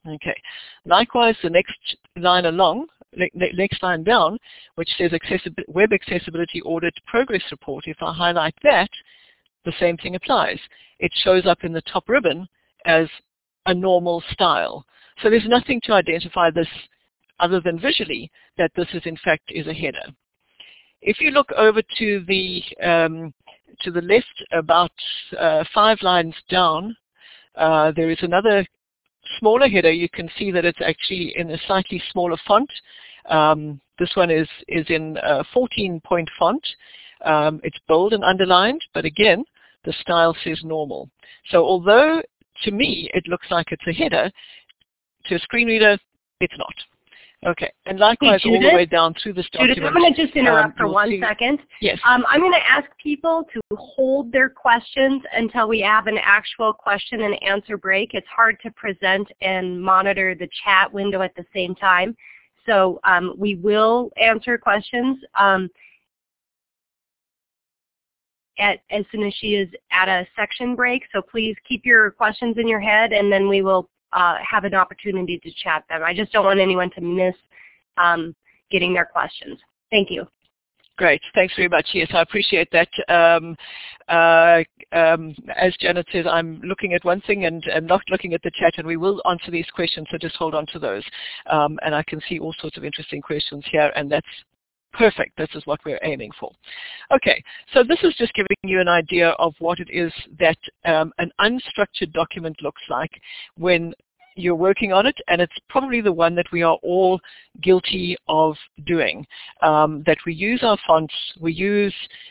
Okay. Likewise, the next line along, ne next line down, which says accessibil Web Accessibility Audit Progress Report, if I highlight that, the same thing applies. It shows up in the top ribbon as a normal style. So there's nothing to identify this other than visually that this is in fact is a header. If you look over to the um, to the left, about uh, five lines down, uh, there is another smaller header. You can see that it's actually in a slightly smaller font. Um, this one is is in a fourteen point font. Um, it's bold and underlined, but again, the style says normal. So although to me it looks like it's a header, to a screen reader it's not. Okay, and likewise hey, all the way down through this document. Judith, I'm going to just interrupt um, for one see, second. Yes. Um, I'm going to ask people to hold their questions until we have an actual question and answer break. It's hard to present and monitor the chat window at the same time. So um, we will answer questions um, at, as soon as she is at a section break. So please keep your questions in your head, and then we will Uh, have an opportunity to chat them. I just don't want anyone to miss um, getting their questions. Thank you. Great. Thanks very much. Yes, I appreciate that. Um, uh, um, as Janet says, I'm looking at one thing and, and not looking at the chat, and we will answer these questions, so just hold on to those. Um, and I can see all sorts of interesting questions here, and that's perfect. This is what we're aiming for. Okay, so this is just giving you an idea of what it is that um, an unstructured document looks like when you're working on it, and it's probably the one that we are all guilty of doing. Um, that we use our fonts, we use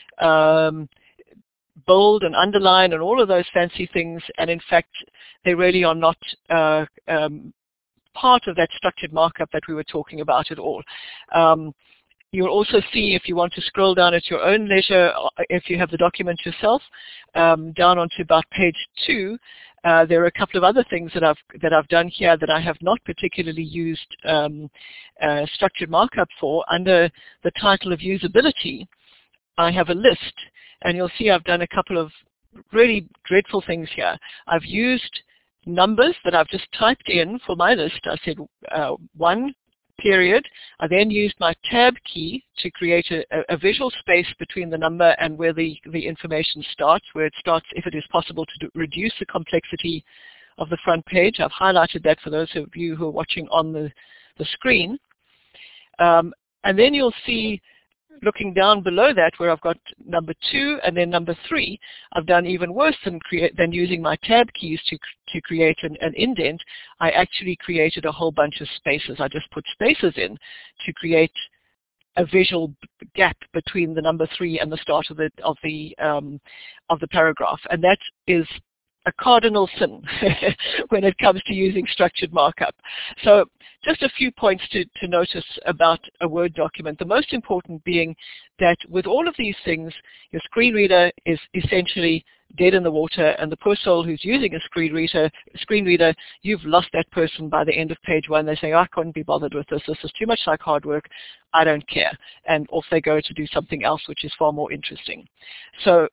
um, bold and underline and all of those fancy things, and in fact, they really are not uh, um, part of that structured markup that we were talking about at all. Um, You'll also see, if you want to scroll down at your own leisure, if you have the document yourself, um, down onto about page two, uh, there are a couple of other things that I've that I've done here that I have not particularly used um, uh, structured markup for. Under the title of usability, I have a list, and you'll see I've done a couple of really dreadful things here. I've used numbers that I've just typed in for my list. I said uh, one. Period. I then used my tab key to create a, a visual space between the number and where the, the information starts, where it starts, if it is possible, to do, reduce the complexity of the front page. I've highlighted that for those of you who are watching on the, the screen. Um, and then you'll see, looking down below that, where I've got number two and then number three, I've done even worse than create than using my tab keys to to create an, an indent. I actually created a whole bunch of spaces. I just put spaces in to create a visual gap between the number three and the start of the of the um, of the paragraph, and that is a cardinal sin when it comes to using structured markup. So just a few points to, to notice about a Word document. The most important being that with all of these things, your screen reader is essentially dead in the water, and the poor soul who's using a screen reader, screen reader, you've lost that person by the end of page one. They say, oh, I couldn't be bothered with this. This is too much like hard work. I don't care. And off they go to do something else, which is far more interesting. So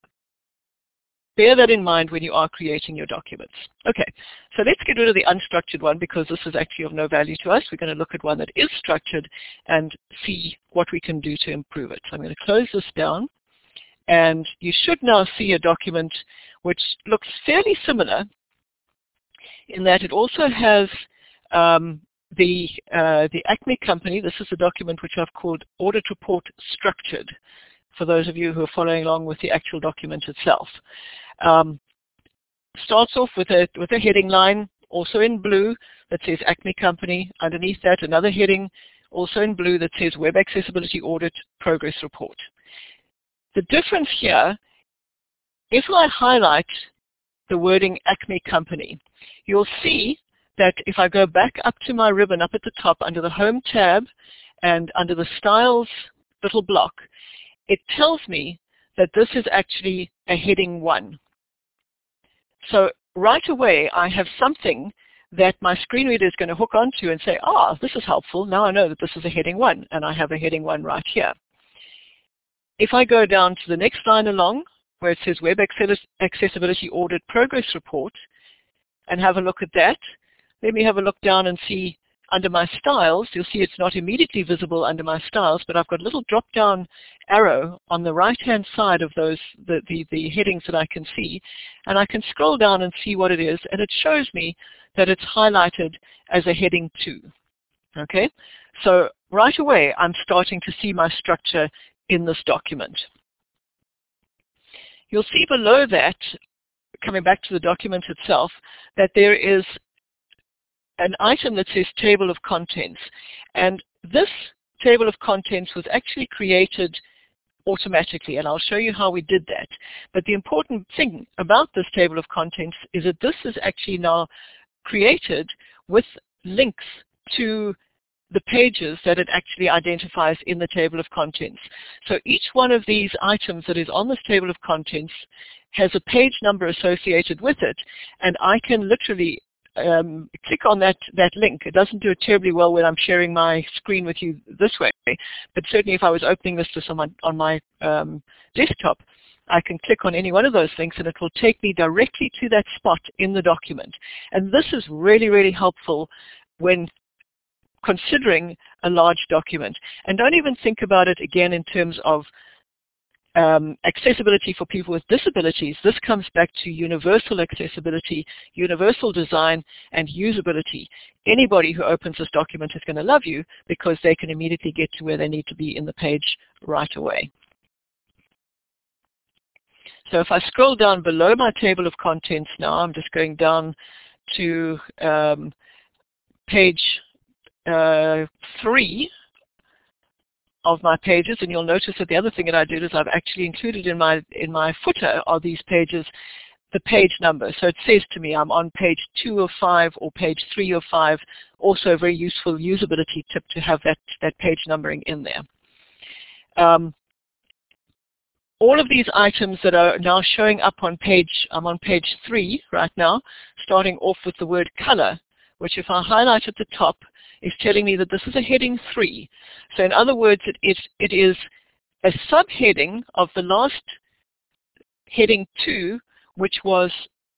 bear that in mind when you are creating your documents. Okay, so let's get rid of the unstructured one, because this is actually of no value to us. We're going to look at one that is structured and see what we can do to improve it. So I'm going to close this down, and you should now see a document which looks fairly similar in that it also has um, the, uh, the Acme company. This is a document which I've called Audit Report Structured, for those of you who are following along with the actual document itself. Um, starts off with a, with a heading line, also in blue, that says Acme Company. Underneath that, another heading, also in blue, that says Web Accessibility Audit Progress Report. The difference here, if I highlight the wording Acme Company, you'll see that if I go back up to my ribbon up at the top under the Home tab and under the Styles little block, it tells me that this is actually a heading one. So right away, I have something that my screen reader is going to hook onto and say, ah, this is helpful. Now I know that this is a heading one, and I have a heading one right here. If I go down to the next line along, where it says Web Accessibility Audit Progress Report, and have a look at that, let me have a look down and see under my styles. You'll see it's not immediately visible under my styles, but I've got a little drop-down arrow on the right-hand side of those the, the, the headings that I can see, and I can scroll down and see what it is, and it shows me that it's highlighted as a heading two. Okay, so right away I'm starting to see my structure in this document. You'll see below that, coming back to the document itself, that there is an item that says table of contents. And this table of contents was actually created automatically, and I'll show you how we did that. But the important thing about this table of contents is that this is actually now created with links to the pages that it actually identifies in the table of contents. So each one of these items that is on this table of contents has a page number associated with it, and I can literally um, click on that, that link. It doesn't do it terribly well when I'm sharing my screen with you this way, but certainly if I was opening this to someone on my um, desktop, I can click on any one of those links and it will take me directly to that spot in the document. And this is really, really helpful when considering a large document. And don't even think about it again in terms of um, accessibility for people with disabilities. This comes back to universal accessibility, universal design, and usability. Anybody who opens this document is going to love you because they can immediately get to where they need to be in the page right away. So if I scroll down below my table of contents now, I'm just going down to um, page Uh, three of my pages, and you'll notice that the other thing that I did is I've actually included in my in my footer of these pages the page number. So it says to me I'm on page two of five or page three of five. Also a very useful usability tip to have that that page numbering in there. Um, all of these items that are now showing up on page, I'm on page three right now, starting off with the word color, which if I highlight at the top is telling me that this is a heading three. So in other words, it is, it is a subheading of the last heading two, which was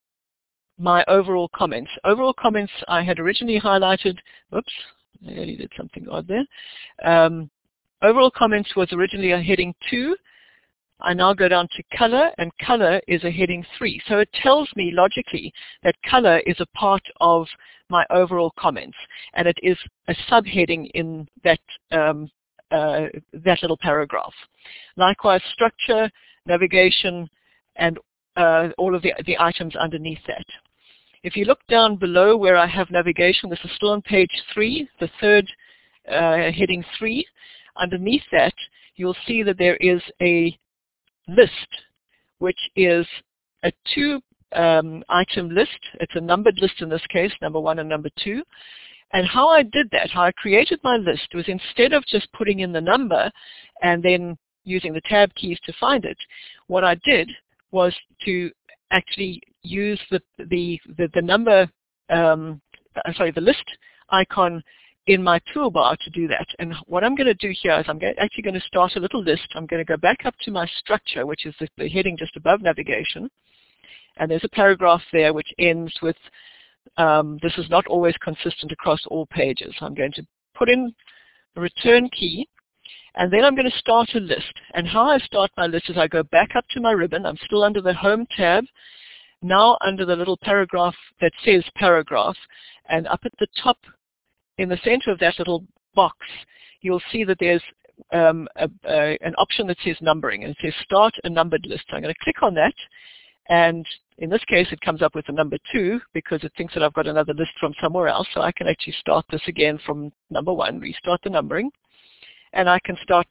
my overall comments. Overall comments I had originally highlighted, oops, I nearly did something odd there. Um, overall comments was originally a heading two. I now go down to color, and color is a heading three. So it tells me logically that color is a part of my overall comments, and it is a subheading in that, um, uh, that little paragraph. Likewise, structure, navigation, and uh, all of the, the items underneath that. If you look down below where I have navigation, this is still on page three, the third uh, heading three. Underneath that, you'll see that there is a list, which is a two um, item list. It's a numbered list in this case, number one and number two. And how I did that, how I created my list was instead of just putting in the number and then using the tab keys to find it, what I did was to actually use the, the, the, the number, um, I'm sorry, the list icon in my toolbar to do that. And what I'm going to do here is I'm going, actually going to start a little list. I'm going to go back up to my structure, which is the, the heading just above navigation. And there's a paragraph there which ends with, um, this is not always consistent across all pages. I'm going to put in a return key, and then I'm going to start a list. And how I start my list is I go back up to my ribbon. I'm still under the Home tab, now under the little paragraph that says paragraph, and up at the top in the center of that little box, you'll see that there's um, a, a, an option that says numbering, and it says start a numbered list. So I'm going to click on that, and in this case it comes up with a number two because it thinks that I've got another list from somewhere else, so I can actually start this again from number one, restart the numbering, and I can start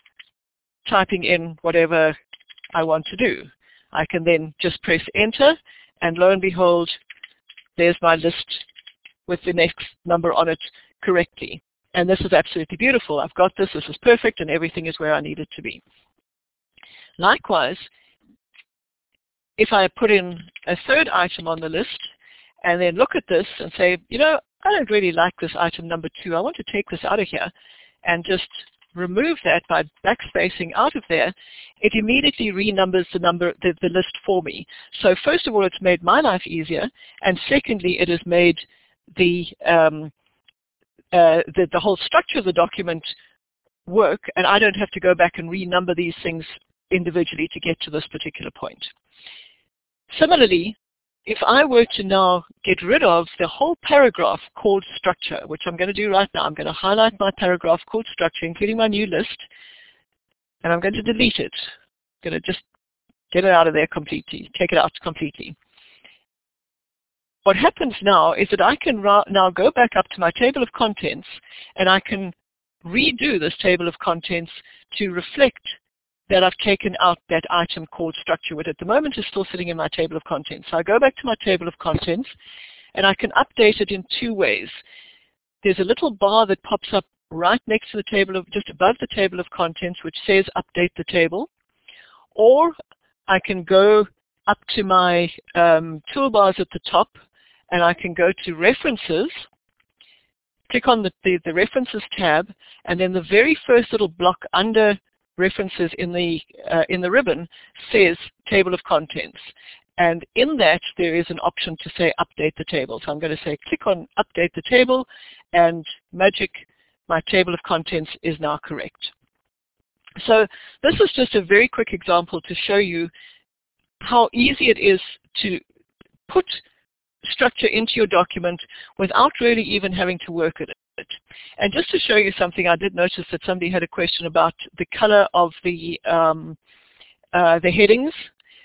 typing in whatever I want to do. I can then just press enter, and lo and behold, there's my list with the next number on it correctly. And this is absolutely beautiful. I've got this, this is perfect, and everything is where I need it to be. Likewise, if I put in a third item on the list and then look at this and say, you know, I don't really like this item number two, I want to take this out of here, and just remove that by backspacing out of there, it immediately renumbers the number, the, the list for me. So first of all, it's made my life easier, and secondly, it has made the, um, uh, the, the whole structure of the document work, and I don't have to go back and renumber these things individually to get to this particular point. Similarly, if I were to now get rid of the whole paragraph called structure, which I'm going to do right now, I'm going to highlight my paragraph called structure, including my new list, and I'm going to delete it. I'm going to just get it out of there completely, take it out completely. What happens now is that I can now go back up to my table of contents, and I can redo this table of contents to reflect that I've taken out that item called structure, which at the moment is still sitting in my table of contents. So I go back to my table of contents, and I can update it in two ways. There's a little bar that pops up right next to the table, of just above the table of contents, which says update the table. Or I can go up to my um, toolbars at the top, and I can go to references, click on the, the, the references tab, and then the very first little block under references in the uh, in the ribbon says table of contents, and in that there is an option to say update the table. So I'm going to say click on update the table, and magic, my table of contents is now correct. So this is just a very quick example to show you how easy it is to put structure into your document without really even having to work at it. And just to show you something, I did notice that somebody had a question about the color of the um, uh, the headings.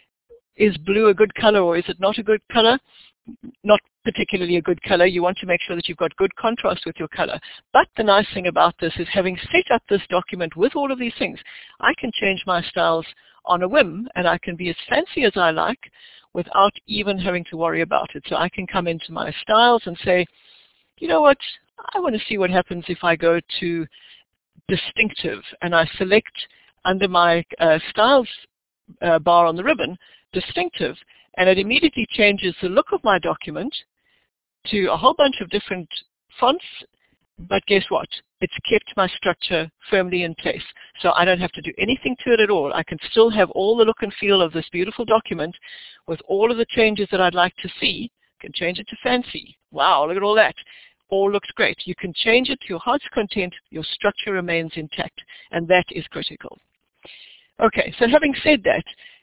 Is blue a good color, or is it not a good color? Not particularly a good color. You want to make sure that you've got good contrast with your color. But the nice thing about this is, having set up this document with all of these things, I can change my styles on a whim, and I can be as fancy as I like without even having to worry about it. So I can come into my styles and say, you know what, I want to see what happens if I go to distinctive, and I select under my uh, styles uh, bar on the ribbon, distinctive, and it immediately changes the look of my document to a whole bunch of different fonts, but guess what? It's kept my structure firmly in place. So I don't have to do anything to it at all. I can still have all the look and feel of this beautiful document with all of the changes that I'd like to see. I can change it to fancy. Wow, look at all that. All looks great. You can change it to your heart's content. Your structure remains intact, and that is critical. Okay, so having said that,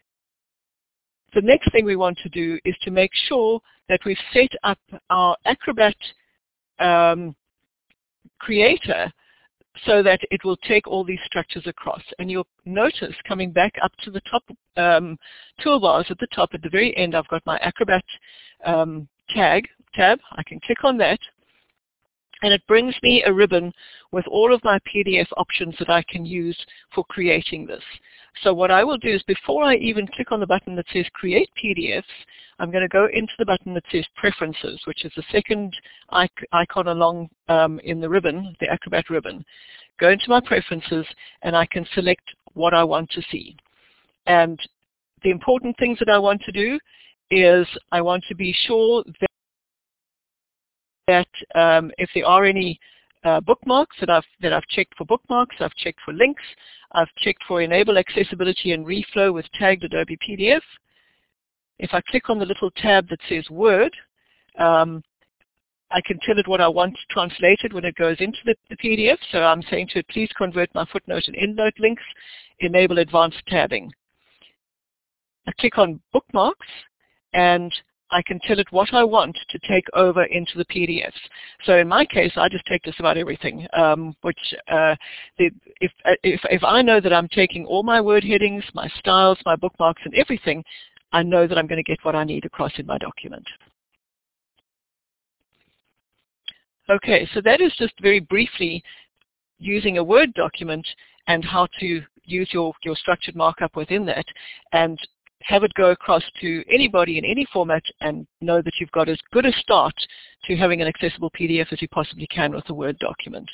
the next thing we want to do is to make sure that we've set up our Acrobat um, Creator so that it will take all these structures across. And you'll notice, coming back up to the top um, toolbars at the top, at the very end, I've got my Acrobat um, tag, tab. I can click on that, and it brings me a ribbon with all of my P D F options that I can use for creating this. So what I will do is, before I even click on the button that says Create P D Fs, I'm going to go into the button that says Preferences, which is the second icon along um, in the ribbon, the Acrobat ribbon. Go into my Preferences, and I can select what I want to see. And the important things that I want to do is I want to be sure that that um, if there are any uh, bookmarks that I've, that I've checked for bookmarks, I've checked for links, I've checked for Enable Accessibility and Reflow with tagged Adobe P D F. If I click on the little tab that says Word, um, I can tell it what I want translated when it goes into the, the P D F. So I'm saying to it, please convert my footnote and endnote links, enable advanced tabbing. I click on Bookmarks, and I can tell it what I want to take over into the P D Fs. So in my case, I just take just about everything, um, which uh, the, if, if, if I know that I'm taking all my word headings, my styles, my bookmarks, and everything, I know that I'm going to get what I need across in my document. Okay, so that is just very briefly using a Word document and how to use your, your structured markup within that, and have it go across to anybody in any format, and know that you've got as good a start to having an accessible P D F as you possibly can with a Word document.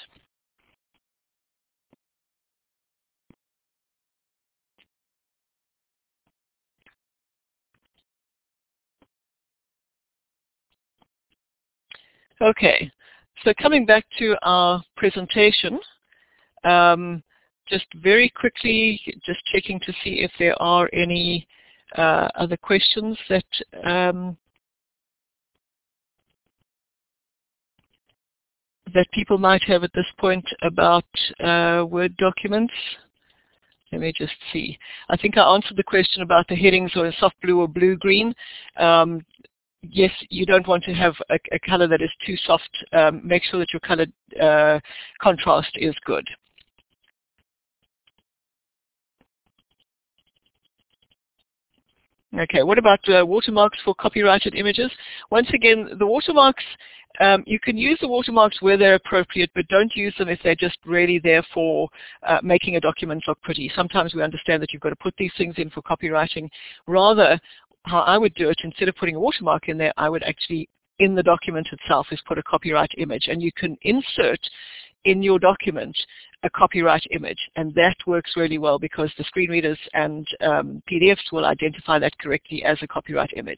Okay, so coming back to our presentation, um, just very quickly, just checking to see if there are any uh, other questions that um, that people might have at this point about uh, Word documents? Let me just see. I think I answered the question about the headings or soft blue or blue-green. Um, yes, you don't want to have a, a color that is too soft. Um, make sure that your color uh, contrast is good. Okay, what about uh, watermarks for copyrighted images? Once again, the watermarks, um, you can use the watermarks where they're appropriate, but don't use them if they're just really there for uh, making a document look pretty. Sometimes we understand that you've got to put these things in for copywriting. Rather, how I would do it, instead of putting a watermark in there, I would actually, in the document itself, is put a copyright image. And you can insert in your document a copyright image, and that works really well because the screen readers and um, P D Fs will identify that correctly as a copyright image.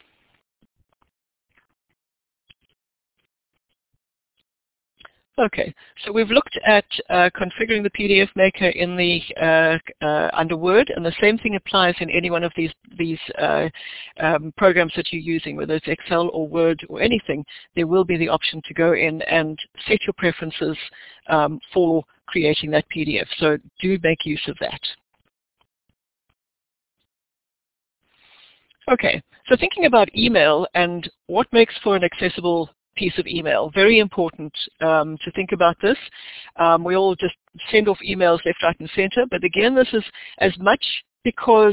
Okay, so we've looked at uh, configuring the P D F Maker in the uh, uh, under Word, and the same thing applies in any one of these these uh, um, programs that you're using, whether it's Excel or Word or anything. There will be the option to go in and set your preferences um, for creating that P D F. So do make use of that. Okay, so thinking about email and what makes for an accessible piece of email. Very important um, to think about this. Um, we all just send off emails left, right, and center, but again, this is as much because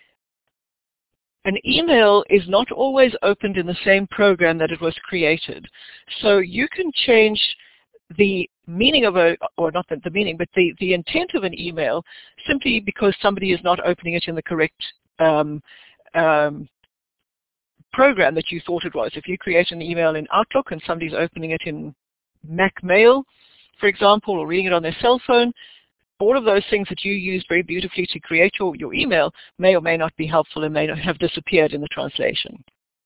an email is not always opened in the same program that it was created. So you can change the meaning of a, or not the, the meaning, but the, the intent of an email simply because somebody is not opening it in the correct um, um, program that you thought it was. If you create an email in Outlook and somebody's opening it in Mac Mail, for example, or reading it on their cell phone, all of those things that you used very beautifully to create your, your email may or may not be helpful and may not have disappeared in the translation.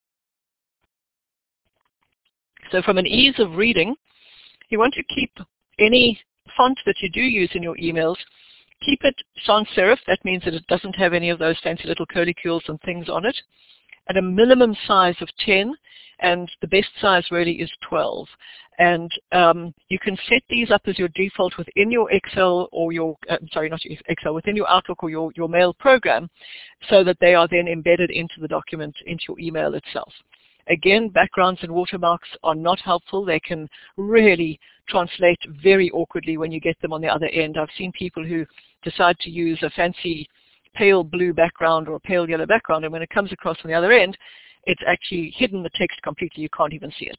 So from an ease of reading, you want to keep any font that you do use in your emails, keep it sans serif. That means that it doesn't have any of those fancy little curlicues and things on it, at a minimum size of ten, and the best size really is twelve. And um, you can set these up as your default within your Excel or your, uh, sorry, not your Excel, within your Outlook or your, your mail program, so that they are then embedded into the document, into your email itself. Again, backgrounds and watermarks are not helpful. They can really translate very awkwardly when you get them on the other end. I've seen people who decide to use a fancy pale blue background or a pale yellow background, and when it comes across on the other end, it's actually hidden the text completely. You can't even see it.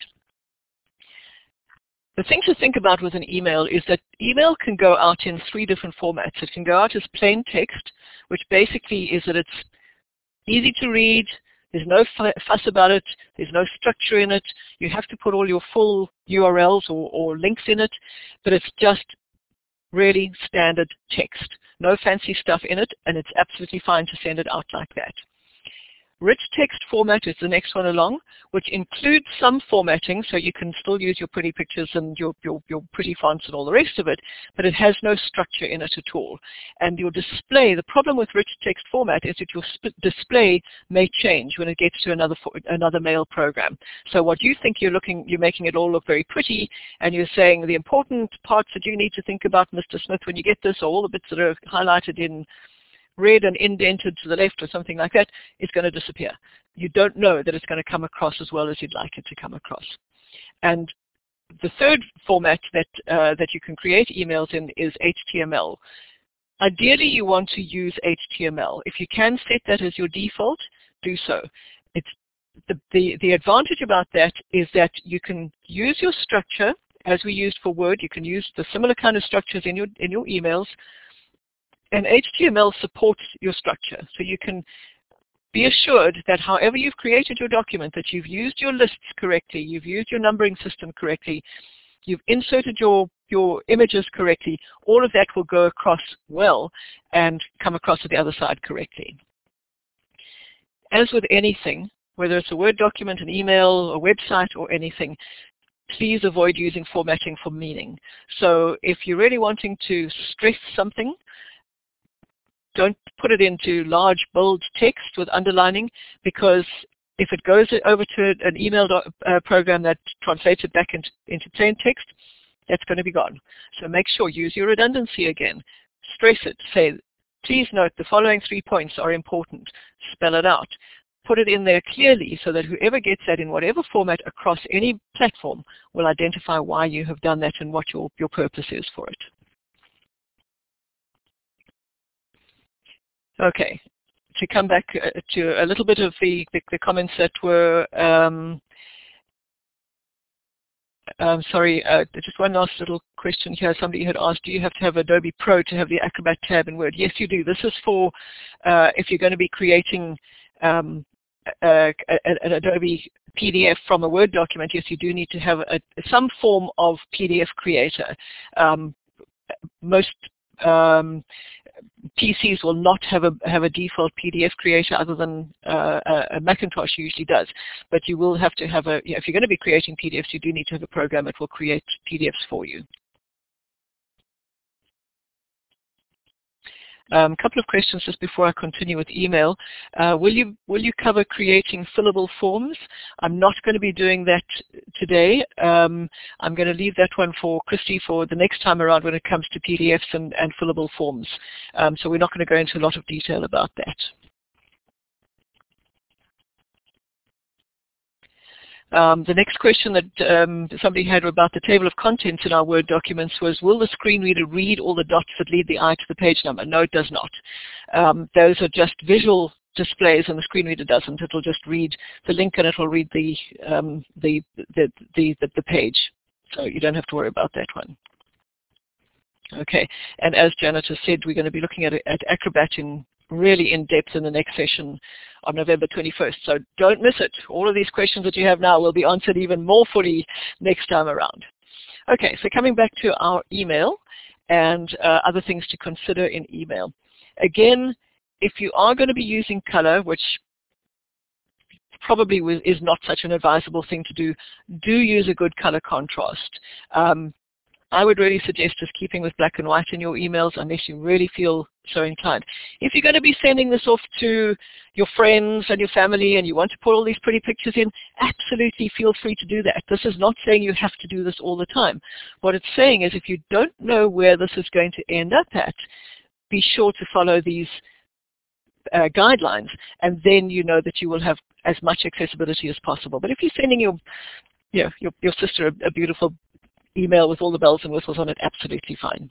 The thing to think about with an email is that email can go out in three different formats. It can go out as plain text, which basically is that it's easy to read, there's no fuss about it, there's no structure in it, you have to put all your full U R Ls or, or links in it, but it's just really standard text. No fancy stuff in it, and it's absolutely fine to send it out like that. Rich text format is the next one along, which includes some formatting, so you can still use your pretty pictures and your, your, your pretty fonts and all the rest of it, but it has no structure in it at all. And your display, the problem with rich text format is that your display may change when it gets to another another mail program. So what you think you're looking, you're making it all look very pretty, and you're saying the important parts that you need to think about, Mister Smith, when you get this, or all the bits that are highlighted in red and indented to the left or something like that, is going to disappear. You don't know that it's going to come across as well as you'd like it to come across. And the third format that, uh, that you can create emails in is H T M L. Ideally, you want to use H T M L. If you can set that as your default, do so. It's the, the, the advantage about that is that you can use your structure, as we used for Word. You can use the similar kind of structures in your, in your emails, and H T M L supports your structure. So you can be assured that however you've created your document, that you've used your lists correctly, you've used your numbering system correctly, you've inserted your, your images correctly, all of that will go across well and come across to the other side correctly. As with anything, whether it's a Word document, an email, a website, or anything, please avoid using formatting for meaning. So if you're really wanting to stress something, don't put it into large, bold text with underlining, because if it goes over to an email uh, program that translates it back into, into plain text, that's going to be gone. So make sure, use your redundancy again. Stress it. Say, please note the following three points are important. Spell it out. Put it in there clearly so that whoever gets that in whatever format across any platform will identify why you have done that and what your, your purpose is for it. Okay, to come back to a little bit of the, the, the comments that were, um, um, sorry, uh, just one last little question here. Somebody had asked, do you have to have Adobe Pro to have the Acrobat tab in Word? Yes, you do. This is for uh, if you're going to be creating um, Uh, an Adobe P D F from a Word document. Yes, you do need to have a, some form of P D F creator. Um, most um, P Cs will not have a have a default P D F creator other than uh, a, a Macintosh usually does. But you will have to have a, you know, if you're going to be creating P D Fs, you do need to have a program that will create P D Fs for you. A um, couple of questions just before I continue with email. Uh, will you will you cover creating fillable forms? I'm not going to be doing that today. Um, I'm going to leave that one for Christy for the next time around when it comes to P D Fs and, and fillable forms. Um, so we're not going to go into a lot of detail about that. Um, the next question that um, somebody had about the table of contents in our Word documents was, will the screen reader read all the dots that lead the eye to the page number? No, it does not. Um, those are just visual displays, and the screen reader doesn't. It will just read the link and it will read the, um, the, the, the, the, the page. So you don't have to worry about that one. Okay, and as Janet has said, we're going to be looking at, at Acrobat in really in depth in the next session on November twenty-first. So don't miss it. All of these questions that you have now will be answered even more fully next time around. Okay, so coming back to our email and uh, other things to consider in email. Again, if you are going to be using color, which probably is not such an advisable thing to do, do use a good color contrast. Um, I would really suggest just keeping with black and white in your emails unless you really feel so inclined. If you're going to be sending this off to your friends and your family and you want to put all these pretty pictures in, absolutely feel free to do that. This is not saying you have to do this all the time. What it's saying is if you don't know where this is going to end up at, be sure to follow these uh, guidelines, and then you know that you will have as much accessibility as possible. But if you're sending your, you know, your, your sister a, a beautiful email with all the bells and whistles on it, absolutely fine.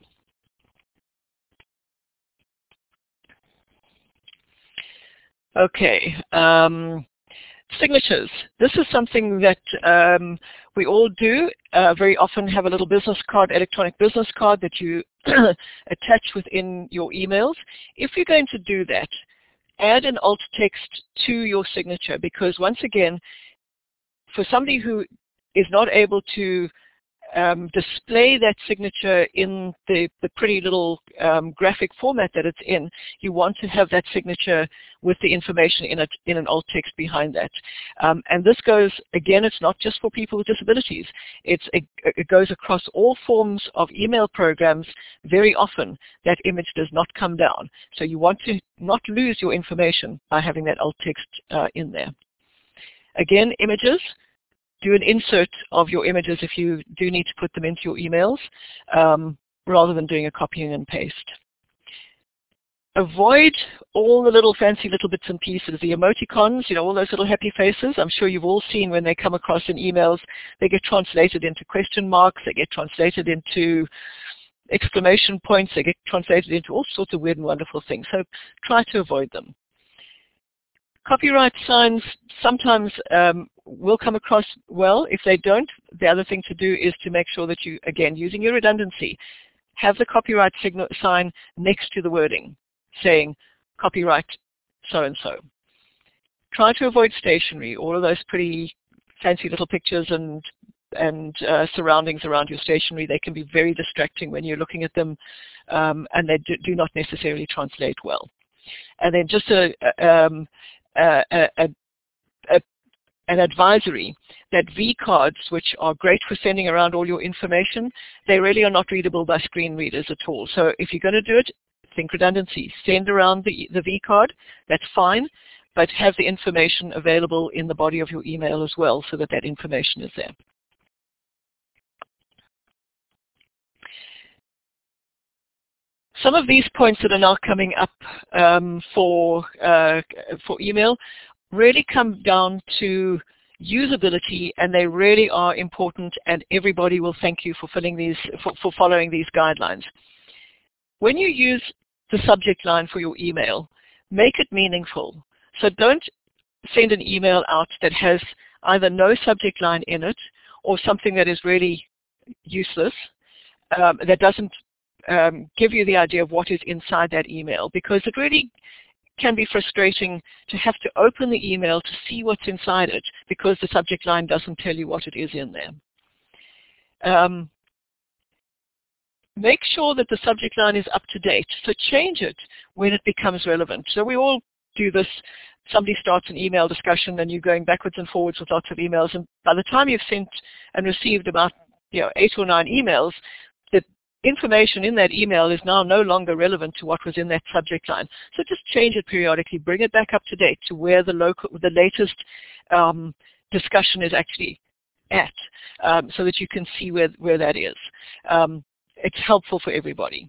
Okay, um, signatures. This is something that um, we all do. Uh, very often have a little business card, electronic business card that you attach within your emails. If you're going to do that, add an alt text to your signature, because once again, for somebody who is not able to Um, display that signature in the, the pretty little um, graphic format that it's in, you want to have that signature with the information in, a, in an alt text behind that. Um, and this goes, again, it's not just for people with disabilities. It's, it, it goes across all forms of email programs. Very often that image does not come down. So you want to not lose your information by having that alt text uh, in there. Again, images. Do an insert of your images if you do need to put them into your emails, um, rather than doing a copying and paste. Avoid all the little fancy little bits and pieces, the emoticons, you know, all those little happy faces. I'm sure you've all seen when they come across in emails, they get translated into question marks, they get translated into exclamation points, they get translated into all sorts of weird and wonderful things. So try to avoid them. Copyright signs sometimes um, will come across well. If they don't, the other thing to do is to make sure that you, again, using your redundancy, have the copyright signal sign next to the wording, saying copyright so-and-so. Try to avoid stationery, all of those pretty fancy little pictures and, and uh, surroundings around your stationery. They can be very distracting when you're looking at them, um, and they do, do not necessarily translate well. And then just a, um, a, a, a, an advisory that V cards, which are great for sending around all your information, they really are not readable by screen readers at all. So if you're going to do it, think redundancy. Send around the, the V card, that's fine, but have the information available in the body of your email as well so that that information is there. Some of these points that are now coming up um, for, uh, for email really come down to usability, and they really are important, and everybody will thank you for, filling these, for, for following these guidelines. When you use the subject line for your email, make it meaningful. So don't send an email out that has either no subject line in it or something that is really useless, um, that doesn't um, give you the idea of what is inside that email, because it really can be frustrating to have to open the email to see what's inside it because the subject line doesn't tell you what it is in there. Um, make sure that the subject line is up to date, so change it when it becomes relevant. So we all do this. Somebody starts an email discussion and you're going backwards and forwards with lots of emails, and by the time you've sent and received about you know, eight or nine emails, the information in that email is now no longer relevant to what was in that subject line. So just change it periodically, bring it back up to date to where the local, the latest um, discussion is actually at, um, so that you can see where, where that is. Um, it's helpful for everybody.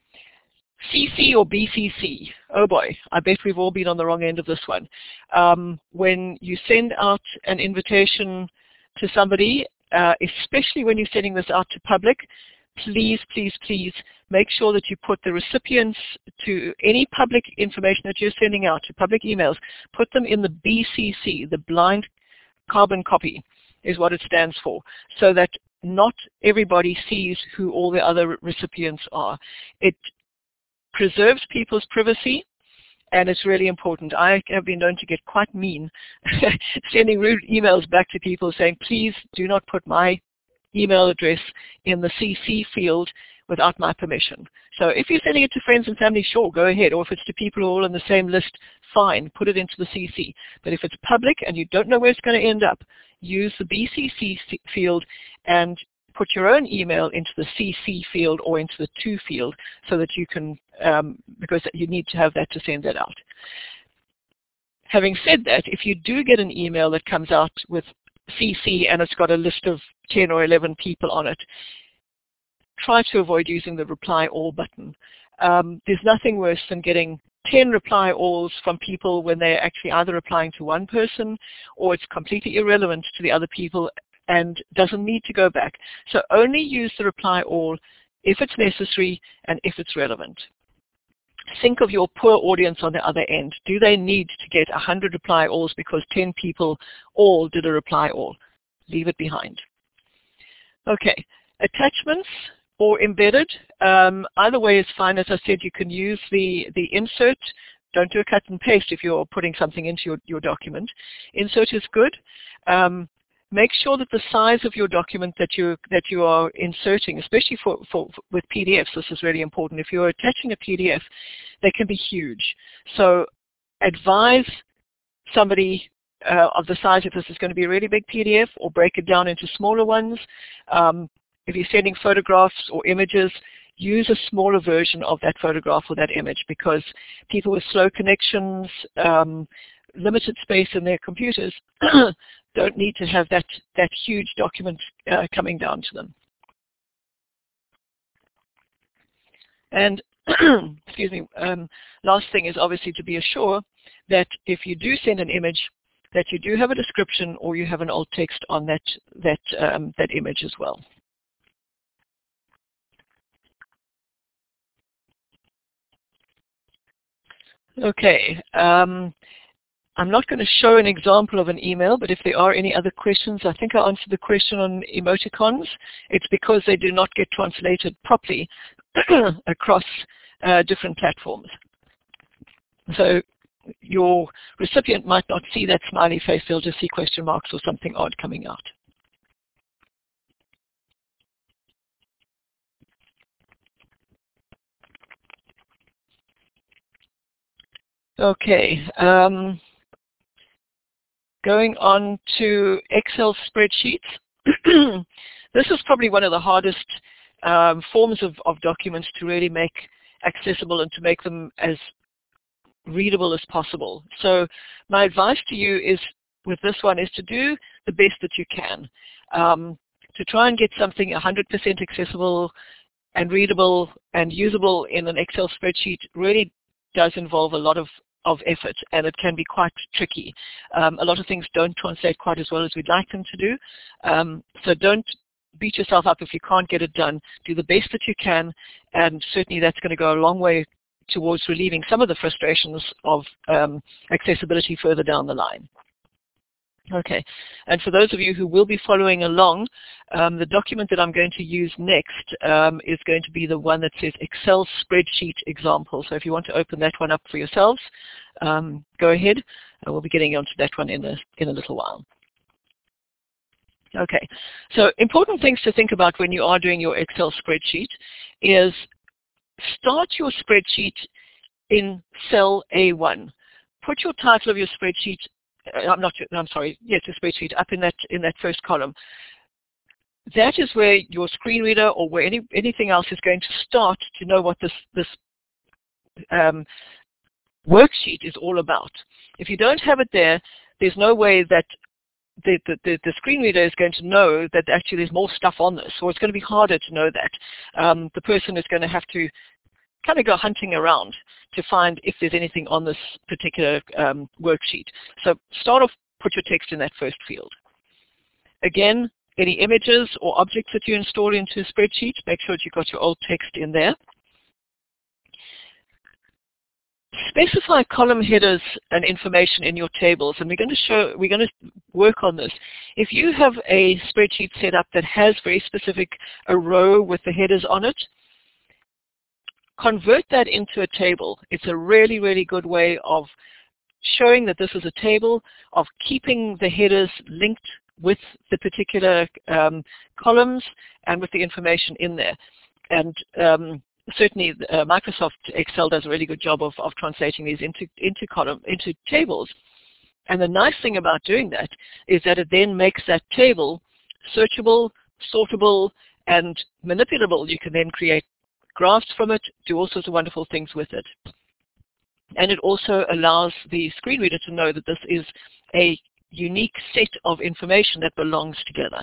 C C or B C C, oh boy, I bet we've all been on the wrong end of this one. Um, when you send out an invitation to somebody, uh, especially when you're sending this out to public, please, please, please make sure that you put the recipients to any public information that you're sending out, to public emails, put them in the B C C, the blind carbon copy is what it stands for, so that not everybody sees who all the other recipients are. It preserves people's privacy, and it's really important. I have been known to get quite mean, sending rude emails back to people saying, please do not put my email address in the C C field without my permission. So if you're sending it to friends and family, sure, go ahead. Or if it's to people all on the same list, fine, put it into the C C. But if it's public and you don't know where it's going to end up, use the B C C field and put your own email into the C C field or into the to field so that you can, um, because you need to have that to send that out. Having said that, if you do get an email that comes out with C C and it's got a list of ten or eleven people on it, try to avoid using the reply all button. Um, there's nothing worse than getting ten reply alls from people when they're actually either replying to one person or it's completely irrelevant to the other people and doesn't need to go back. So only use the reply all if it's necessary and if it's relevant. Think of your poor audience on the other end. Do they need to get one hundred reply alls because ten people all did a reply all? Leave it behind. Okay, attachments or embedded, um, either way is fine. As I said, you can use the, the insert. Don't do a cut and paste if you're putting something into your, your document. Insert is good. Um, Make sure that the size of your document that you that you are inserting, especially for, for, for with P D Fs, this is really important. If you're attaching a P D F, they can be huge. So advise somebody uh, of the size if this is going to be a really big P D F, or break it down into smaller ones. Um, if you're sending photographs or images, use a smaller version of that photograph or that image, because people with slow connections, um, limited space in their computers don't need to have that, that huge document uh, coming down to them. And excuse me, um, last thing is obviously to be assured that if you do send an image, that you do have a description or you have an alt text on that, that, um, that image as well. Okay. Um, I'm not going to show an example of an email, but if there are any other questions, I think I answered the question on emoticons. It's because they do not get translated properly across uh, different platforms. So your recipient might not see that smiley face, they'll just see question marks or something odd coming out. Okay. Um, Going on to Excel spreadsheets. This is probably one of the hardest um, forms of, of documents to really make accessible and to make them as readable as possible. So my advice to you is, with this one, is to do the best that you can. Um, to try and get something one hundred percent accessible and readable and usable in an Excel spreadsheet really does involve a lot of, of effort, and it can be quite tricky. Um, a lot of things don't translate quite as well as we'd like them to do. Um, so don't beat yourself up if you can't get it done. Do the best that you can, and certainly that's going to go a long way towards relieving some of the frustrations of um, accessibility further down the line. Okay, and for those of you who will be following along, um, the document that I'm going to use next um, is going to be the one that says Excel spreadsheet example. So if you want to open that one up for yourselves, um, go ahead, and we'll be getting onto that one in a, in a little while. Okay, so important things to think about when you are doing your Excel spreadsheet is start your spreadsheet in cell A one. Put your title of your spreadsheet, uh, I'm not, I'm sorry, yes, your spreadsheet up in that in that first column. That is where your screen reader or where any anything else is going to start to know what this this um, worksheet is all about. If you don't have it there, there's no way that The, the, the screen reader is going to know that actually there's more stuff on this, or it's going to be harder to know that. Um, the person is going to have to kind of go hunting around to find if there's anything on this particular um, worksheet. So start off, put your text in that first field. Again, any images or objects that you install into a spreadsheet, make sure that you've got your old text in there. Specify column headers and information in your tables, and we're going to show, we're going to work on this. If you have a spreadsheet set up that has very specific a row with the headers on it, convert that into a table. It's a really, really good way of showing that this is a table, of keeping the headers linked with the particular um, columns and with the information in there. And um, certainly uh, Microsoft Excel does a really good job of, of translating these into, into, column, into tables. And the nice thing about doing that is that it then makes that table searchable, sortable, and manipulable. You can then create graphs from it, do all sorts of wonderful things with it. And it also allows the screen reader to know that this is a unique set of information that belongs together.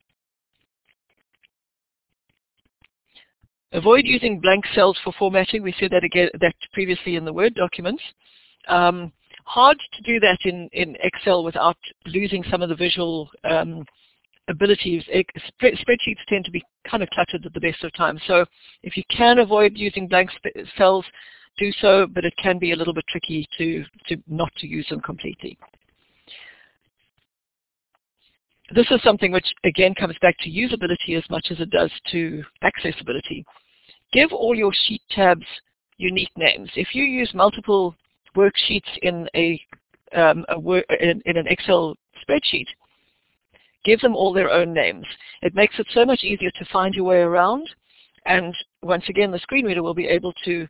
Avoid using blank cells for formatting. We said that again that previously in the Word documents. Um, hard to do that in, in Excel without losing some of the visual um, abilities. Spreadsheets tend to be kind of cluttered at the best of times. So if you can avoid using blank cells, do so, but it can be a little bit tricky to, to not to use them completely. This is something which, again, comes back to usability as much as it does to accessibility. Give all your sheet tabs unique names. If you use multiple worksheets in, a, um, a wor in, in an Excel spreadsheet, give them all their own names. It makes it so much easier to find your way around, and once again, the screen reader will be able to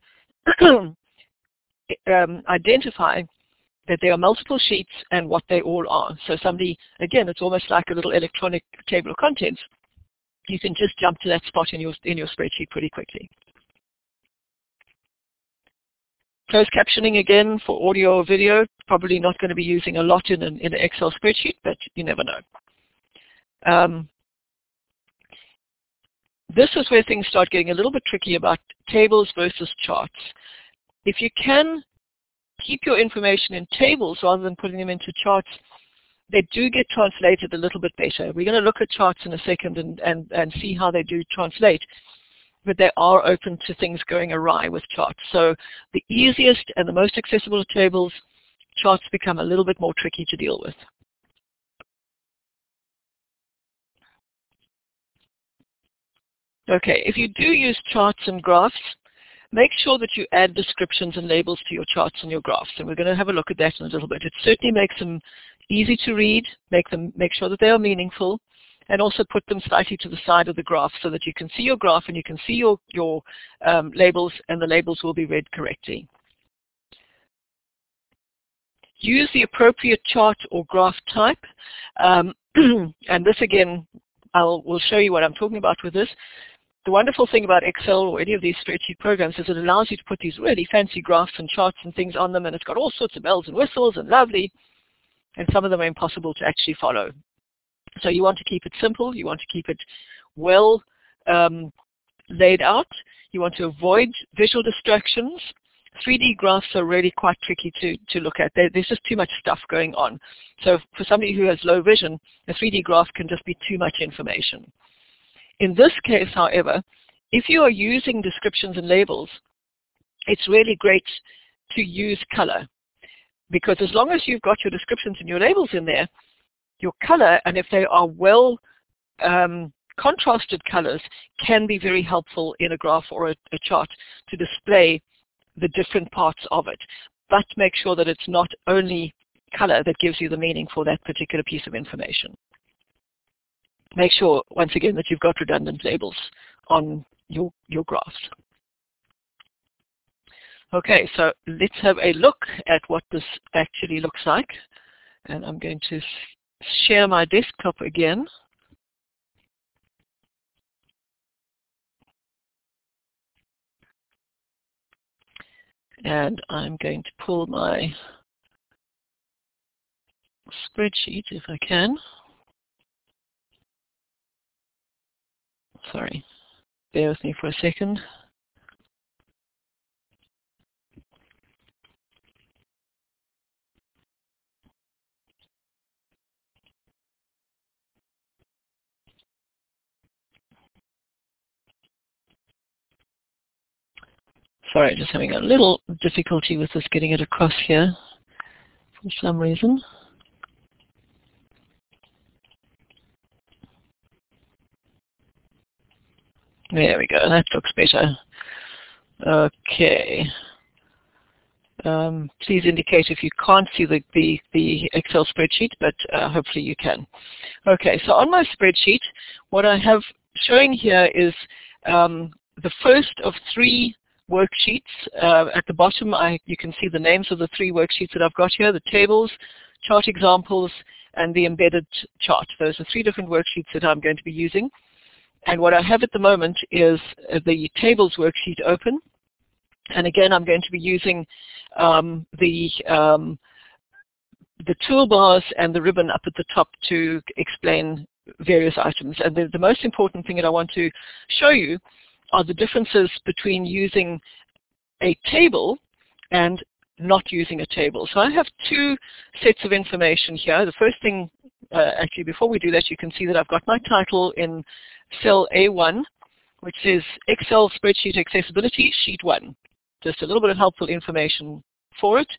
um, identify that there are multiple sheets and what they all are. So somebody, again, it's almost like a little electronic table of contents. You can just jump to that spot in your, in your spreadsheet pretty quickly. Closed captioning, again, for audio or video, probably not going to be using a lot in an, in an Excel spreadsheet, but you never know. Um, this is where things start getting a little bit tricky about tables versus charts. If you can keep your information in tables rather than putting them into charts, they do get translated a little bit better. We're going to look at charts in a second and, and, and see how they do translate, but they are open to things going awry with charts. So the easiest and the most accessible tables, charts become a little bit more tricky to deal with. Okay, if you do use charts and graphs, make sure that you add descriptions and labels to your charts and your graphs, and we're going to have a look at that in a little bit. It certainly makes them easy to read, make them make sure that they are meaningful, and also put them slightly to the side of the graph so that you can see your graph and you can see your, your um, labels, and the labels will be read correctly. Use the appropriate chart or graph type, um, and this again, I'll will show you what I'm talking about with this. the wonderful thing about Excel or any of these spreadsheet programs is it allows you to put these really fancy graphs and charts and things on them, and it's got all sorts of bells and whistles and lovely, and some of them are impossible to actually follow. So you want to keep it simple. You want to keep it well um, laid out. You want to avoid visual distractions. three D graphs are really quite tricky to, to look at. There, there's just too much stuff going on. So for somebody who has low vision, a three D graph can just be too much information. In this case, however, if you are using descriptions and labels, it's really great to use color, because as long as you've got your descriptions and your labels in there, your color, and if they are well um, contrasted colors, can be very helpful in a graph or a, a chart to display the different parts of it. But make sure that it's not only color that gives you the meaning for that particular piece of information. Make sure, once again, that you've got redundant labels on your, your graphs. Okay, so let's have a look at what this actually looks like. And I'm going to share my desktop again. And I'm going to pull my spreadsheet if I can. Sorry, bear with me for a second. Sorry, just having a little difficulty with this getting it across here for some reason. There we go, that looks better. Okay. Um, please indicate if you can't see the, the, the Excel spreadsheet, but uh, hopefully you can. Okay, so on my spreadsheet, what I have showing here is um, the first of three worksheets. Uh, at the bottom, I, you can see the names of the three worksheets that I've got here, the tables, chart examples, and the embedded chart. Those are three different worksheets that I'm going to be using. And what I have at the moment is the tables worksheet open. And again, I'm going to be using um, the, um, the toolbars and the ribbon up at the top to explain various items. And the, the most important thing that I want to show you are the differences between using a table and not using a table. So I have two sets of information here. The first thing, uh, actually before we do that, you can see that I've got my title in cell A one, which is Excel Spreadsheet Accessibility Sheet one. Just a little bit of helpful information for it.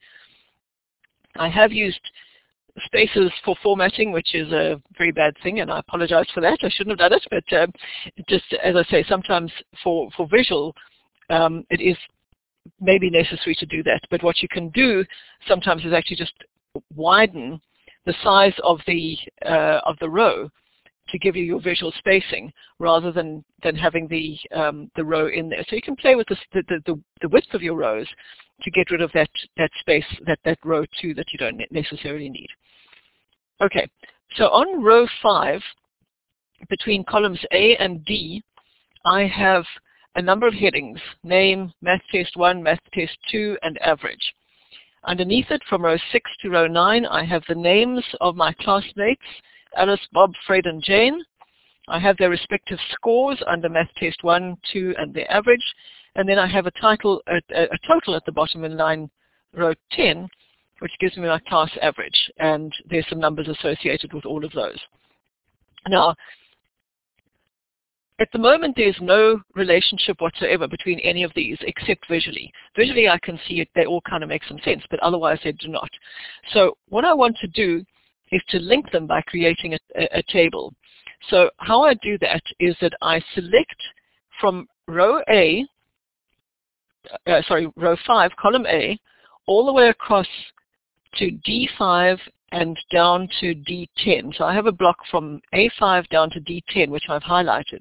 I have used spaces for formatting, which is a very bad thing, and I apologize for that. I shouldn't have done it, but um, just as I say, sometimes for, for visual, um, it is maybe necessary to do that. But what you can do sometimes is actually just widen the size of the, uh, of the row to give you your visual spacing rather than, than having the, um, the row in there. So you can play with this, the, the, the width of your rows to get rid of that, that space, that, that row two that you don't necessarily need. Okay, so on row five, between columns A and D, I have a number of headings: name, math test one, math test two, and average. Underneath it, from row six to row nine, I have the names of my classmates, Alice, Bob, Fred, and Jane. I have their respective scores under math test one, two, and their average. And then I have a title, a, a total at the bottom in line row ten, which gives me my class average. And there's some numbers associated with all of those. Now, at the moment, there's no relationship whatsoever between any of these except visually. Visually, I can see it, they all kind of make some sense, but otherwise they do not. So what I want to do is to link them by creating a, a, a table. So how I do that is that I select from row A, uh, sorry, row five, column A, all the way across to D five and down to D ten. So I have a block from A five down to D ten, which I've highlighted.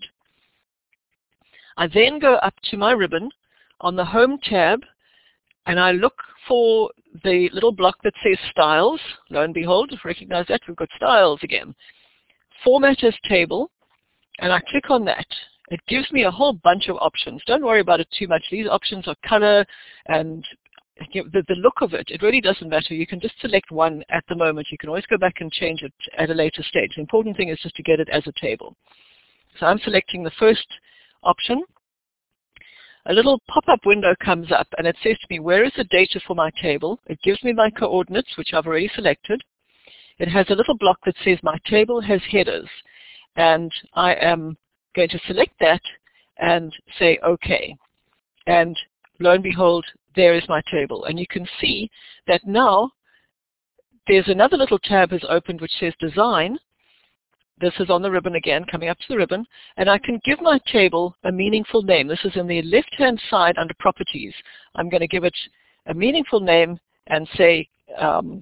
I then go up to my ribbon on the Home tab, and I look for the little block that says Styles. Lo and behold, recognize that, we've got Styles again. Format as Table, and I click on that. it gives me a whole bunch of options. Don't worry about it too much. These options are color and the, the look of it. It really doesn't matter. You can just select one at the moment. You can always go back and change it at a later stage. The important thing is just to get it as a table. So I'm selecting the first option. A little pop-up window comes up and it says to me, where is the data for my table? It gives me my coordinates, which I've already selected. It has a little block that says my table has headers. And I am going to select that and say OK. And lo and behold, there is my table. And you can see that now there's another little tab has opened which says Design. This is on the ribbon again, coming up to the ribbon. And I can give my table a meaningful name. This is in the left-hand side under Properties. I'm going to give it a meaningful name and say um,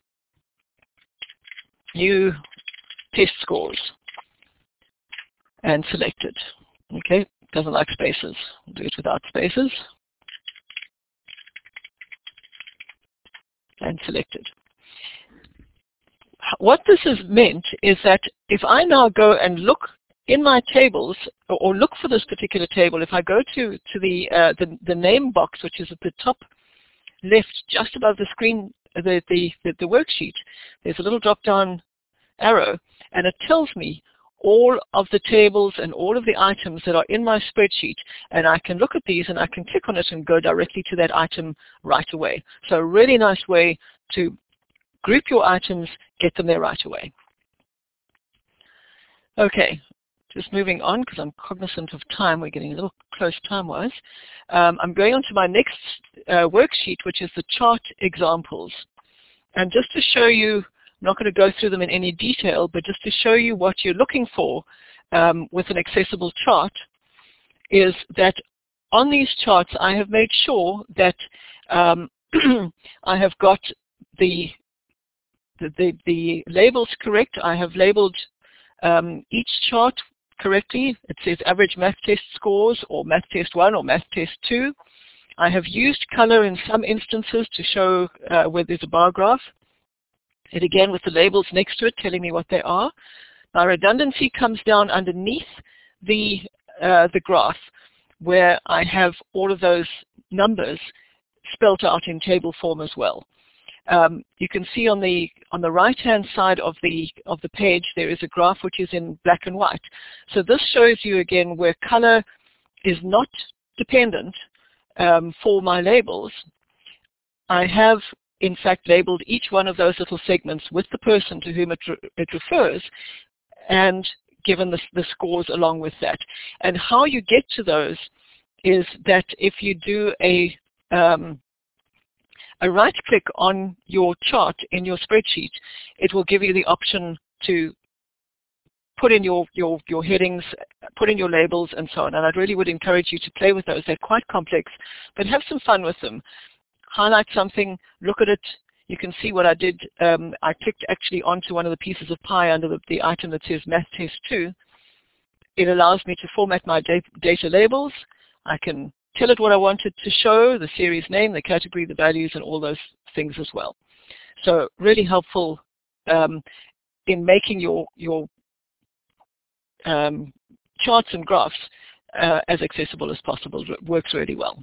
New Test Scores. And select it. Okay, doesn't like spaces. We'll do it without spaces. And select it. What this has meant is that if I now go and look in my tables, or, or look for this particular table, if I go to, to the, uh, the, the name box, which is at the top left, just above the screen, the, the, the, the worksheet, there's a little drop-down arrow, and it tells me all of the tables and all of the items that are in my spreadsheet, and I can look at these and I can click on it and go directly to that item right away. So a really nice way to group your items, get them there right away. Okay, just moving on because I'm cognizant of time. We're getting a little close time-wise. Um, I'm going on to my next uh, worksheet, which is the chart examples. And just to show you, I'm not going to go through them in any detail, but just to show you what you're looking for um, with an accessible chart is that on these charts I have made sure that um, I have got the, the, the, the labels correct. I have labeled um, each chart correctly. It says average math test scores or math test one or math test two. I have used color in some instances to show uh, where there's a bar graph. It again with the labels next to it telling me what they are. Now redundancy comes down underneath the, uh, the graph where I have all of those numbers spelt out in table form as well. Um, you can see on the on the right hand side of the of the page there is a graph which is in black and white. So this shows you again where color is not dependent um, for my labels. I have in fact labeled each one of those little segments with the person to whom it, re it refers and given the, the scores along with that. And how you get to those is that if you do a, um, a right click on your chart in your spreadsheet, it will give you the option to put in your, your, your headings, put in your labels and so on. And I really would encourage you to play with those. They're quite complex, but have some fun with them. Highlight something, look at it. You can see what I did. Um, I clicked actually onto one of the pieces of pie under the, the item that says Math Test two. It allows me to format my data labels. I can tell it what I wanted to show, the series name, the category, the values, and all those things as well. So really helpful um, in making your, your um, charts and graphs uh, as accessible as possible. It works really well.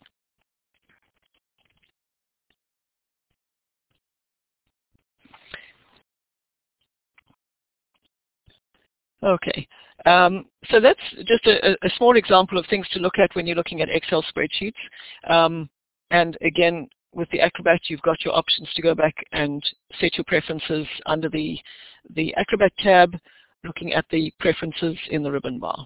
Okay, um, so that's just a, a small example of things to look at when you're looking at Excel spreadsheets. Um, and again, with the Acrobat, you've got your options to go back and set your preferences under the, the Acrobat tab, looking at the preferences in the ribbon bar.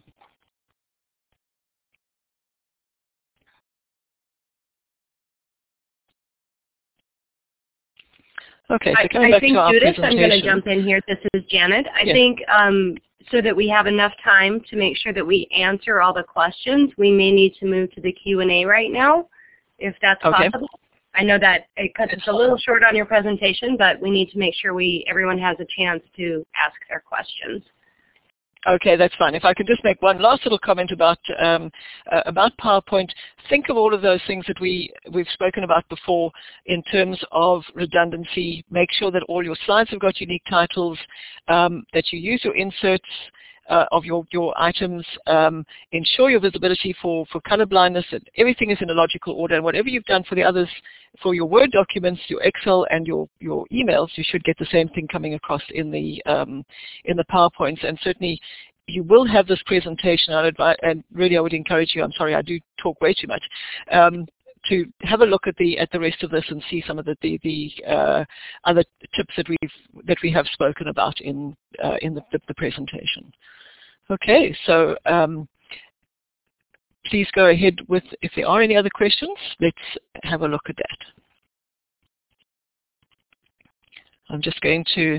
Okay, so coming I, back I think, to our Judith, presentation. I'm going to jump in here. This is Janet. I yes. think um, so that we have enough time to make sure that we answer all the questions, we may need to move to the Q and A right now, if that's okay. possible. I know that it cuts us a little short on your presentation, but we need to make sure we everyone has a chance to ask their questions. Okay, that's fine. If I could just make one last little comment about um, uh, about PowerPoint, think of all of those things that we, we've spoken about before in terms of redundancy. Make sure that all your slides have got unique titles, um, that you use your inserts, uh, of your, your items, um, ensure your visibility for, for color blindness, and everything is in a logical order. And whatever you've done for the others, for your Word documents, your Excel, and your, your emails, you should get the same thing coming across in the, um, in the PowerPoints. And certainly, you will have this presentation, I'd advise, and really I would encourage you, I'm sorry, I do talk way too much, um, to have a look at the at the rest of this and see some of the the, the uh, other tips that we've that we have spoken about in uh, in the, the, the presentation. Okay, so um, please go ahead with, if there are any other questions, let's have a look at that. I'm just going to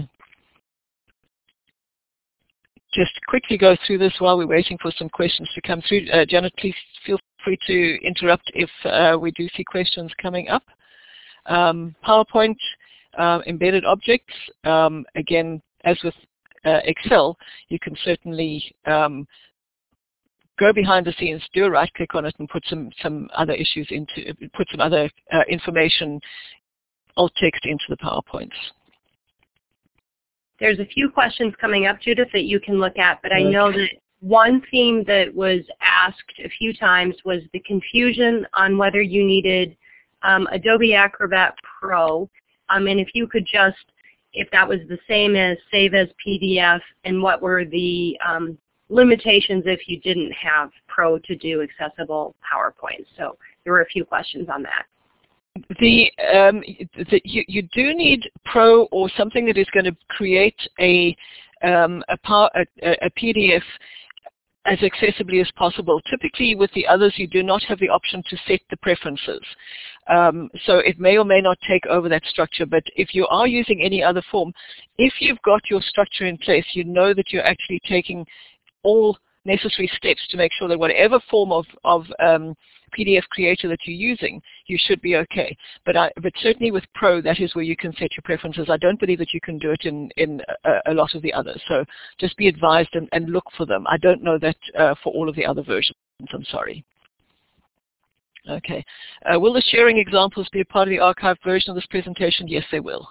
just quickly go through this while we're waiting for some questions to come through. Uh, Janet, please feel free to interrupt if uh, we do see questions coming up. Um, PowerPoint, uh, embedded objects, um, again, as with uh, Excel, you can certainly um, go behind the scenes, do a right click on it and put some, some other issues into, put some other uh, information, alt text into the PowerPoints. There's a few questions coming up, Judith, that you can look at, but I know that one theme that was asked a few times was the confusion on whether you needed um, Adobe Acrobat Pro, um, and if you could just, if that was the same as Save as P D F, and what were the um, limitations if you didn't have Pro to do accessible PowerPoints. So there were a few questions on that. The, um, the you, you do need Pro or something that is going to create a, um, a, power, a, a P D F as accessibly as possible. Typically with the others you do not have the option to set the preferences. Um, so it may or may not take over that structure, but if you are using any other form, if you've got your structure in place, you know that you're actually taking all necessary steps to make sure that whatever form of, of um, P D F creator that you're using, you should be okay. But, I, but certainly with Pro, that is where you can set your preferences. I don't believe that you can do it in, in a, a lot of the others. So just be advised and, and look for them. I don't know that uh, for all of the other versions. I'm sorry. Okay. Uh, will the sharing examples be a part of the archived version of this presentation? Yes, they will.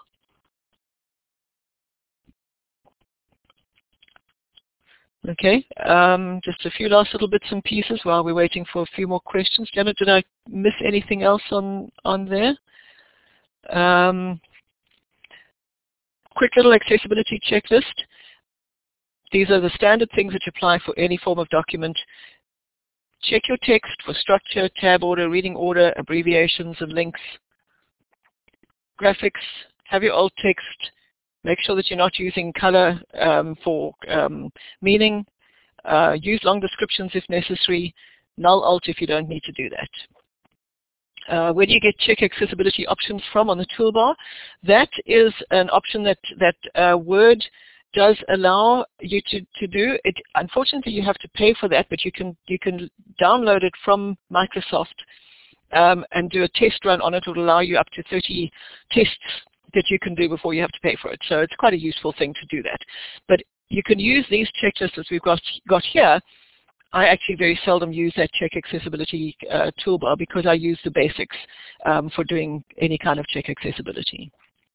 Okay, um, just a few last little bits and pieces while we're waiting for a few more questions. Janet, did I miss anything else on, on there? Um, quick little accessibility checklist. These are the standard things that you apply for any form of document. Check your text for structure, tab order, reading order, abbreviations and links. Graphics, have your alt text. Make sure that you're not using color um, for um, meaning. Uh, use long descriptions if necessary. Null alt if you don't need to do that. Uh, where do you get check accessibility options from on the toolbar? That is an option that, that uh, Word does allow you to, to do. It, unfortunately, you have to pay for that, but you can, you can download it from Microsoft um, and do a test run on it. It will allow you up to thirty tests that you can do before you have to pay for it. So it's quite a useful thing to do that. But you can use these checklists as we've got, got here. I actually very seldom use that check accessibility uh, toolbar because I use the basics um, for doing any kind of check accessibility.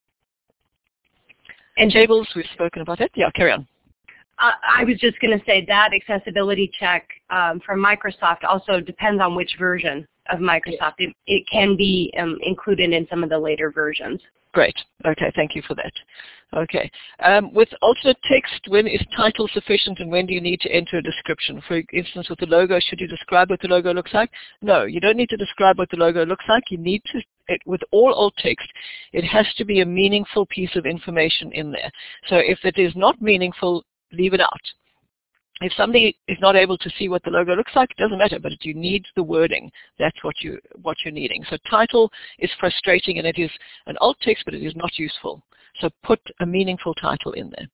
And tables, we've spoken about it. Yeah, carry on. Uh, I was just going to say that accessibility check um, from Microsoft also depends on which version of Microsoft. It, it can be um, included in some of the later versions. Great. Okay, thank you for that. Okay. Um, with alternate text, when is title sufficient and when do you need to enter a description? For instance, with the logo, should you describe what the logo looks like? No, you don't need to describe what the logo looks like. You need to, it, with all alt text, it has to be a meaningful piece of information in there. So if it is not meaningful, leave it out. If somebody is not able to see what the logo looks like, it doesn't matter, but you need the wording. That's what, you, what you're needing. So title is frustrating and it is an alt text, but it is not useful. So put a meaningful title in there.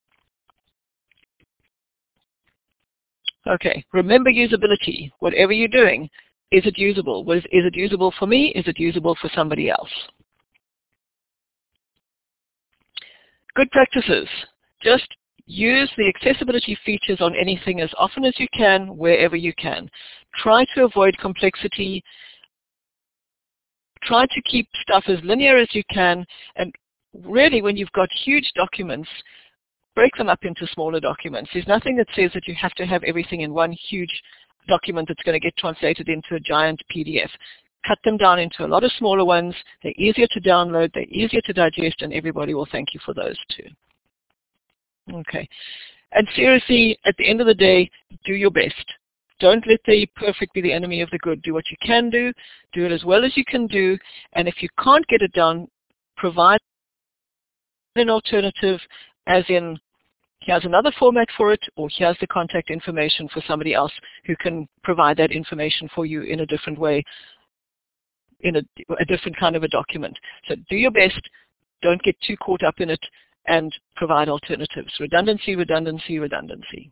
Okay, remember usability. Whatever you're doing, is it usable? Is, is it usable for me? Is it usable for somebody else? Good practices. Just use the accessibility features on anything as often as you can, wherever you can. Try to avoid complexity. Try to keep stuff as linear as you can. And really, when you've got huge documents, break them up into smaller documents. There's nothing that says that you have to have everything in one huge document that's going to get translated into a giant P D F. Cut them down into a lot of smaller ones. They're easier to download, they're easier to digest, and everybody will thank you for those too. Okay. And seriously, at the end of the day, do your best. Don't let the perfect be the enemy of the good. Do what you can do. Do it as well as you can do. And if you can't get it done, provide an alternative, as in, here's another format for it, or here's the contact information for somebody else who can provide that information for you in a different way, in a, a different kind of a document. So do your best. Don't get too caught up in it, and provide alternatives. Redundancy, redundancy, redundancy.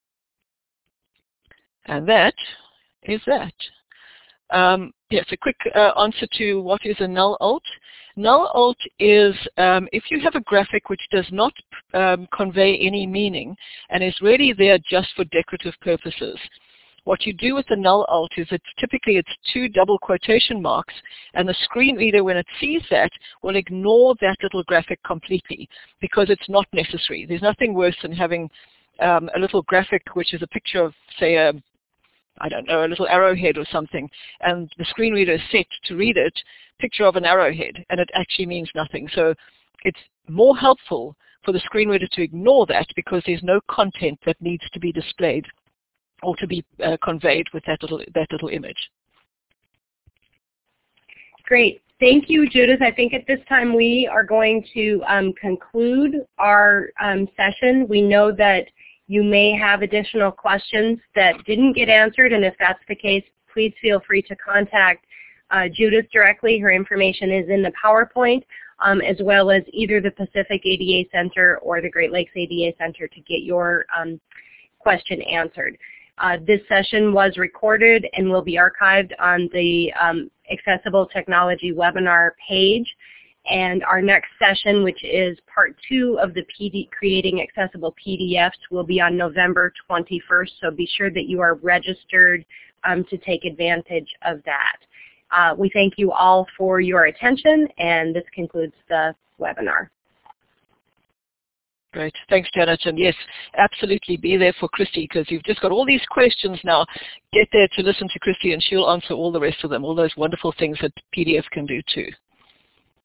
And that is that. Um, yes, a quick uh, answer to what is a null alt. Null alt is um, if you have a graphic which does not um, convey any meaning and is really there just for decorative purposes. What you do with the null alt is it's typically it's two double quotation marks, and the screen reader, when it sees that, will ignore that little graphic completely because it's not necessary. There's nothing worse than having um, a little graphic which is a picture of, say, a, I don't know, a little arrowhead or something, and the screen reader is set to read it, picture of an arrowhead, and it actually means nothing. So it's more helpful for the screen reader to ignore that because there's no content that needs to be displayed or to be uh, conveyed with that little, that little image. Great. Thank you, Judith. I think at this time we are going to um, conclude our um, session. We know that you may have additional questions that didn't get answered, and if that's the case, please feel free to contact uh, Judith directly. Her information is in the PowerPoint, um, as well as either the Pacific A D A Center or the Great Lakes A D A Center to get your um, question answered. Uh, this session was recorded and will be archived on the um, Accessible Technology webinar page. And our next session, which is part two of the P D, Creating Accessible P D Fs, will be on November twenty-first. So be sure that you are registered um, to take advantage of that. Uh, we thank you all for your attention, and this concludes the webinar. Great. Thanks, Janet. And yes, absolutely be there for Christy, because you've just got all these questions now. Get there to listen to Christy, and she'll answer all the rest of them, all those wonderful things that P D F can do too.